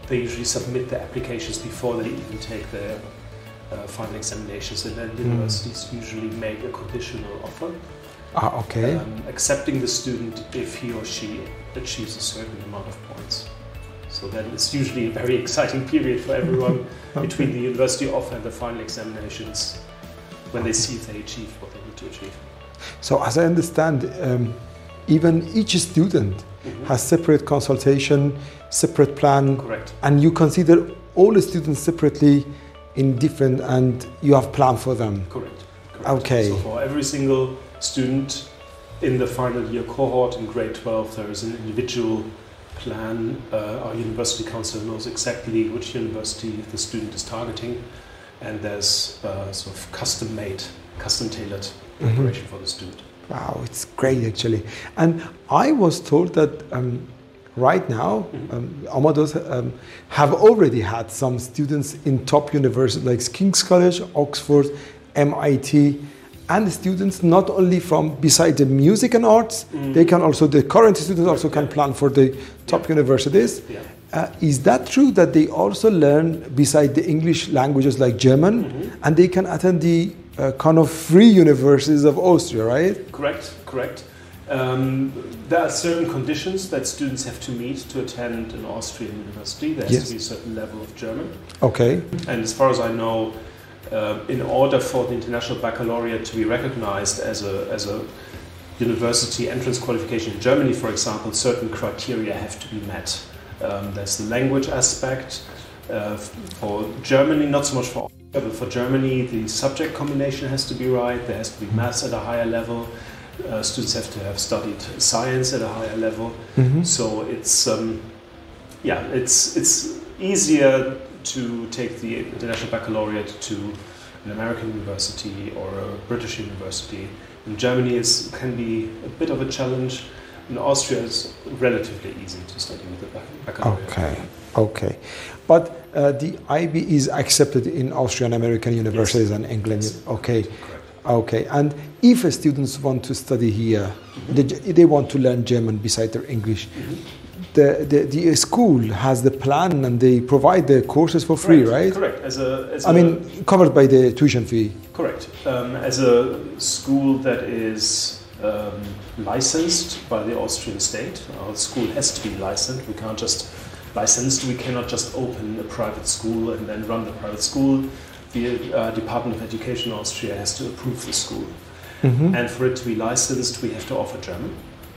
they usually submit their applications before they even take their uh, final examinations, and then Mm. universities usually make a conditional offer, Ah, okay. um, accepting the student if he or she achieves a certain amount of points. So then it's usually a very exciting period for everyone Okay. between the university offer and the final examinations, when they see if they achieve what they need to achieve. So as I understand, um, even each student Mhm. has separate consultation, separate plan, Correct. and you consider all the students separately in different, and you have plan for them. Correct. Correct. Okay. So for every single student in the final year cohort in grade twelve, there is an individual plan. Uh, our university council knows exactly which university the student is targeting, and there's uh, sort of custom-made, custom-tailored preparation for the student. Wow, it's great actually. And I was told that um, right now, um, Amados um, have already had some students in top universities like King's College, Oxford, M I T, and students not only from beside the music and arts, Mm. they can also, the current students also can Yeah. plan for the top Yeah. universities. Yeah. Uh, is that true that they also learn beside the English languages like German, Mhm. and they can attend the uh, kind of free universities of Austria, right? Correct, correct. Um, there are certain conditions that students have to meet to attend an Austrian university. There has Yes. to be a certain level of German. Okay. And as far as I know, uh, in order for the International Baccalaureate to be recognized as a, as a university entrance qualification in Germany, for example, certain criteria have to be met. Um, there's the language aspect. Uh, for Germany, not so much for Austria, but for Germany, the subject combination has to be right. There has to be maths at a higher level. Uh, students have to have studied science at a higher level. Mhm. So it's um, yeah, it's it's easier to take the International Baccalaureate to an American university or a British university. In Germany, it can be a bit of a challenge. In Austria, it's relatively easy to study with the bac- baccalaureate. Okay, okay. But uh, the I B is accepted in Austrian American universities and England. Yes. Okay, Correct. okay. And if students want to study here, they, they want to learn German beside their English, Mhm. the, the, the school has the plan and they provide the courses for free, Correct, right? Correct. As a, as I a, mean, covered by the tuition fee. correct. Um, as a school that is um, licensed by the Austrian state, our school has to be licensed. We can't just licensed. We cannot just open a private school and then run the private school. The uh, Department of Education in Austria has to approve the school. Mhm. And for it to be licensed, we have to offer German.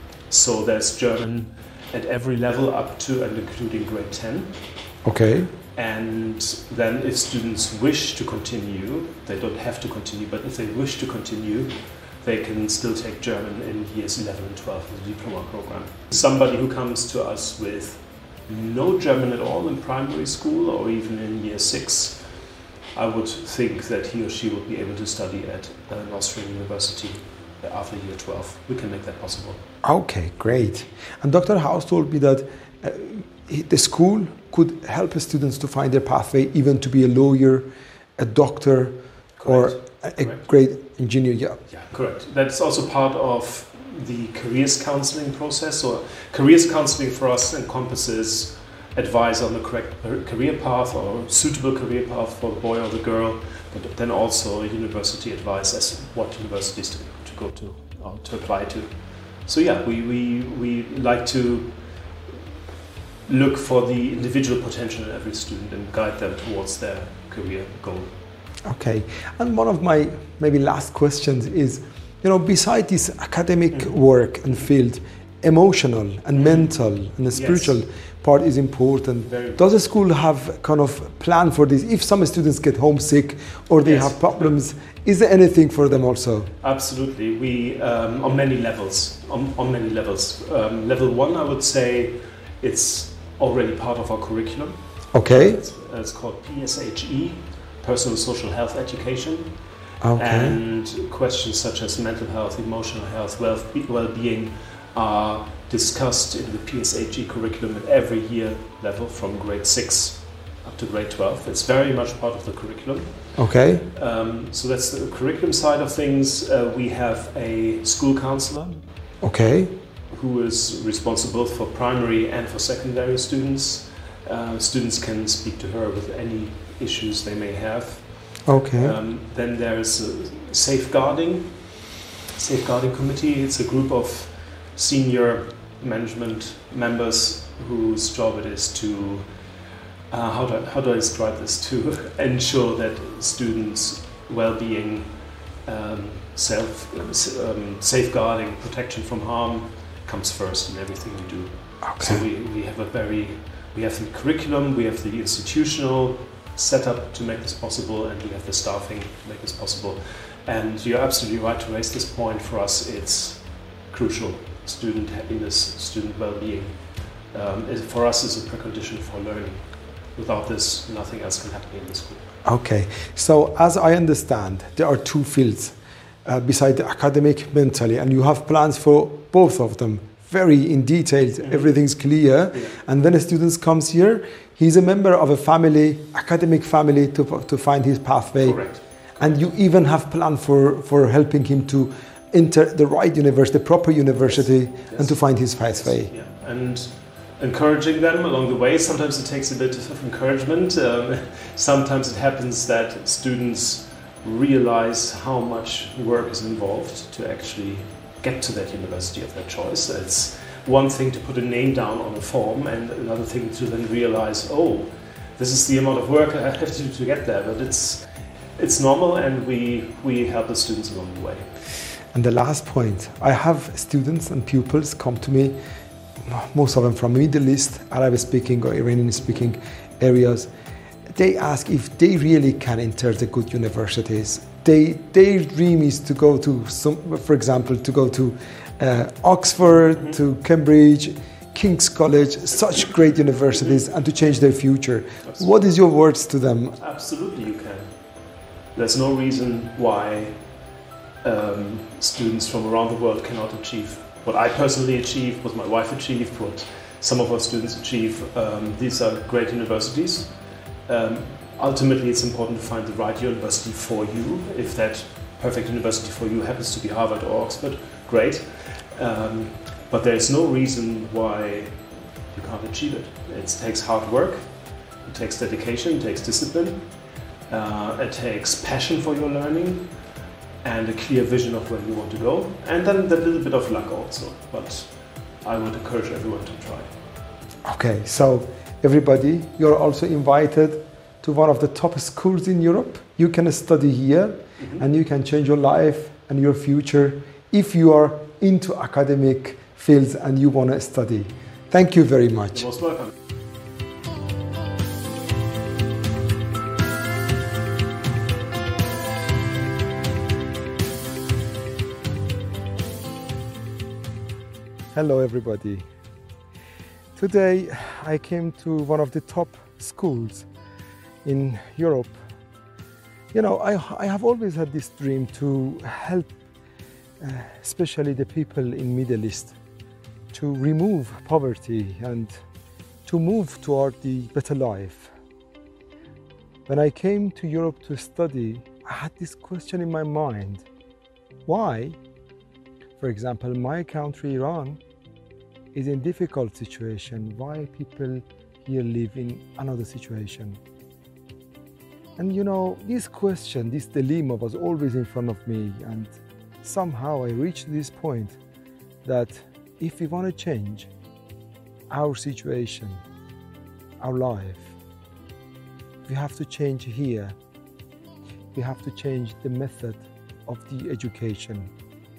So there's German at every level up to and including grade ten. Okay. And then if students wish to continue, they don't have to continue, but if they wish to continue, they can still take German in years eleven and twelve in the diploma program. Somebody who comes to us with no German at all in primary school or even in year six, I would think that he or she would be able to study at an Austrian university after year twelve. We can make that possible. Okay, great. And Doctor House told me that uh, he- the school could help students to find their pathway, even to be a lawyer, a doctor, or a, a Correct. great engineer. Yeah. Yeah, correct. That's also part of the careers counseling process. So careers counseling for us encompasses advice on the correct career path or suitable career path for the boy or the girl, but then also university advice as what universities to, to go to or to apply to. So yeah, we, we, we like to look for the individual potential in every student and guide them towards their career goal. Okay. And one of my maybe last questions is, you know, beside this academic Mhm. work and field, emotional and mental and the spiritual Yes. part is important. Very Does the school have kind of plan for this? If some students get homesick or they Yes. have problems, is there anything for them also? Absolutely. We um, on many levels. On, on many levels. Um, level one, I would say, it's already part of our curriculum. Okay. It's, it's called P S H E, Personal Social Health Education, Okay. and questions such as mental health, emotional health, well- well-being are discussed in the P S H E curriculum at every year level from grade six up to grade twelve. It's very much part of the curriculum. Okay. Um, so that's the curriculum side of things. Uh, we have a school counselor Okay. who is responsible for primary and for secondary students. Uh, students can speak to her with any issues they may have. Okay. Um, then there's a safeguarding, safeguarding committee. It's a group of senior management members whose job it is to, uh, how, do I, how do I describe this, to ensure that students' well-being, um, self, um, safeguarding, protection from harm comes first in everything we do. Okay. So we, we have a very, we have the curriculum, we have the institutional setup to make this possible, and we have the staffing to make this possible. And you're absolutely right to raise this point. For us, it's crucial. Student happiness, student well-being, um, is, for us, is a precondition for learning. Without this, nothing else can happen in the school. Okay, so as I understand, there are two fields uh, beside the academic, mentally, and you have plans for both of them. Very in detail, mm-hmm. Everything's clear. Yeah. And when a student comes here, he's a member of a family, academic family, to, to find his pathway. Correct. And you even have plan for, for helping him to enter the right university, the proper university, yes. Yes. And to find his pathway. Yes. Yeah. And encouraging them along the way. Sometimes it takes a bit of encouragement. Um, sometimes it happens that students realize how much work is involved to actually get to that university of their choice. It's one thing to put a name down on a form, and another thing to then realize, oh, this is the amount of work I have to do to get there. But it's it's normal, and we we help the students along the way. And the last point, I have students and pupils come to me, most of them from Middle East, Arabic-speaking or Iranian-speaking areas. They ask if they really can enter the good universities. They, their dream is to go to, some, for example, to go to uh, Oxford, mm-hmm. to Cambridge, King's College, such great universities, mm-hmm. and to change their future. Absolutely. What is your words to them? Absolutely, you can. There's no reason why um, students from around the world cannot achieve what I personally achieved, what my wife achieved, what some of our students achieve. Um, these are great universities. Um, ultimately, it's important to find the right university for you. If that perfect university for you happens to be Harvard or Oxford, great. Um, but there's no reason why you can't achieve it. It takes hard work, it takes dedication, it takes discipline, uh, it takes passion for your learning, and a clear vision of where you want to go, and then a little bit of luck also. But I would encourage everyone to try. Okay, so everybody, you're also invited to one of the top schools in Europe. You can study here, mm-hmm. and you can change your life and your future if you are into academic fields and you want to study. Thank you very much. You're most welcome. Hello everybody. Today I came to one of the top schools in Europe. You know, I, I have always had this dream to help uh, especially the people in Middle East to remove poverty and to move toward the better life. When I came to Europe to study, I had this question in my mind. Why? For example, my country, Iran, is in a difficult situation. Why people here live in another situation? And you know, this question, this dilemma was always in front of me, and somehow I reached this point that if we want to change our situation, our life, we have to change here. We have to change the method of the education.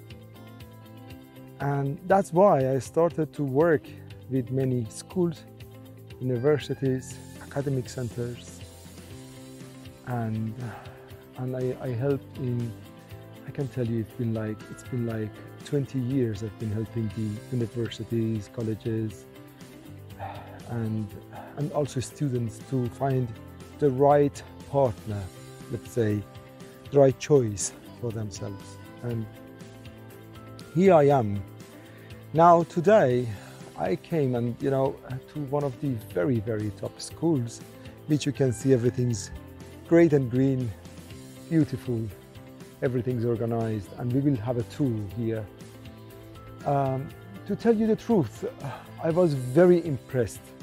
And that's why I started to work with many schools, universities, academic centers, and and I, I helped in. I can tell you, it's been like it's been like twenty years. I've been helping the universities, colleges, and and also students to find the right partner. Let's say the right choice for themselves. And here I am. Now today I came and you know to one of the very very top schools, which you can see everything's great and green, beautiful, everything's organized, and we will have a tour here. Um, to tell you the truth, I was very impressed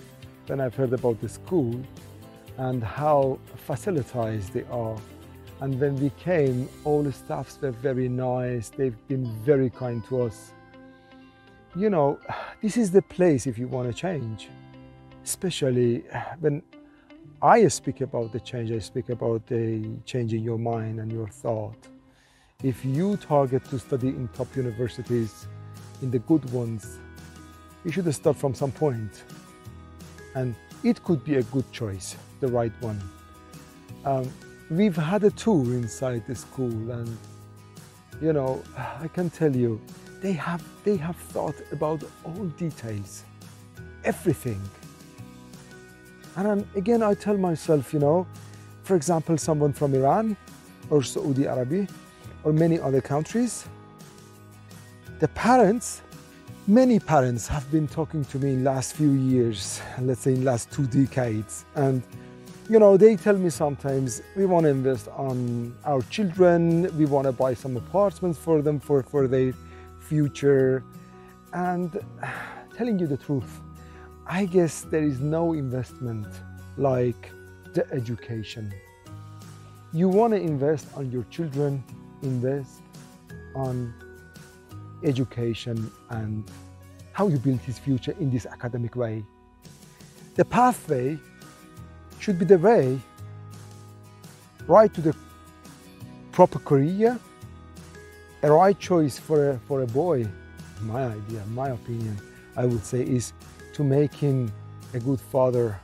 when I've heard about the school and how facilitized they are. And when we came, all the staffs were very nice. They've been very kind to us. You know, this is the place if you want to change. Especially when I speak about the change, I speak about the changing your mind and your thought. If you target to study in top universities, in the good ones, you should start from some point. And it could be a good choice, the right one. Um, we've had a tour inside the school, and you know, I can tell you, they have, they have thought about all details, everything. And then, again, I tell myself, you know, for example, someone from Iran or Saudi Arabia or many other countries, the parents, many parents have been talking to me in the last few years, let's say in the last two decades. And, you know, they tell me sometimes, we want to invest on our children, we want to buy some apartments for them for, for their future. And telling you the truth, I guess there is no investment like the education. You want to invest on your children, invest on education and how you build his future in this academic way. The pathway should be the way right to the proper career, a right choice for a, for a boy. My idea, my opinion, I would say, is to make him a good father,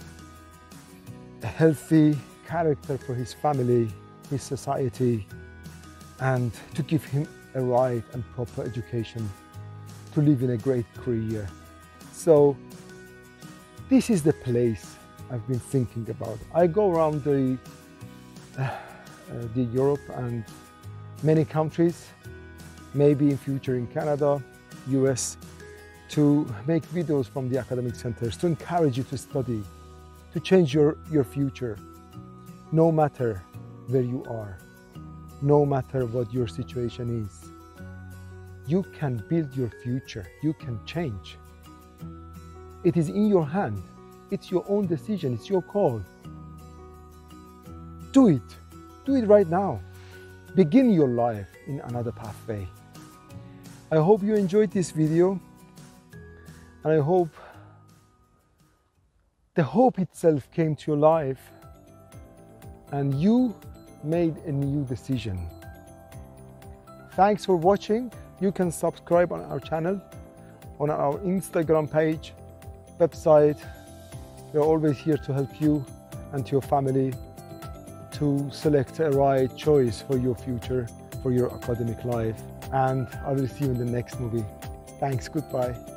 a healthy character for his family, his society, and to give him a right and proper education to live in a great career. So this is the place I've been thinking about. I go around the, uh, uh, the Europe and many countries, maybe in future in Canada, U S, to make videos from the academic centers, to encourage you to study, to change your, your future, no matter where you are, no matter what your situation is. You can build your future, you can change. It is in your hand, it's your own decision, it's your call. Do it, do it right now. Begin your life in another pathway. I hope you enjoyed this video, and I hope the hope itself came to your life and you made a new decision. Thanks for watching. You can subscribe on our channel, on our Instagram page, website. We're always here to help you and your family to select a right choice for your future, for your academic life. And I will see you in the next movie. Thanks, goodbye.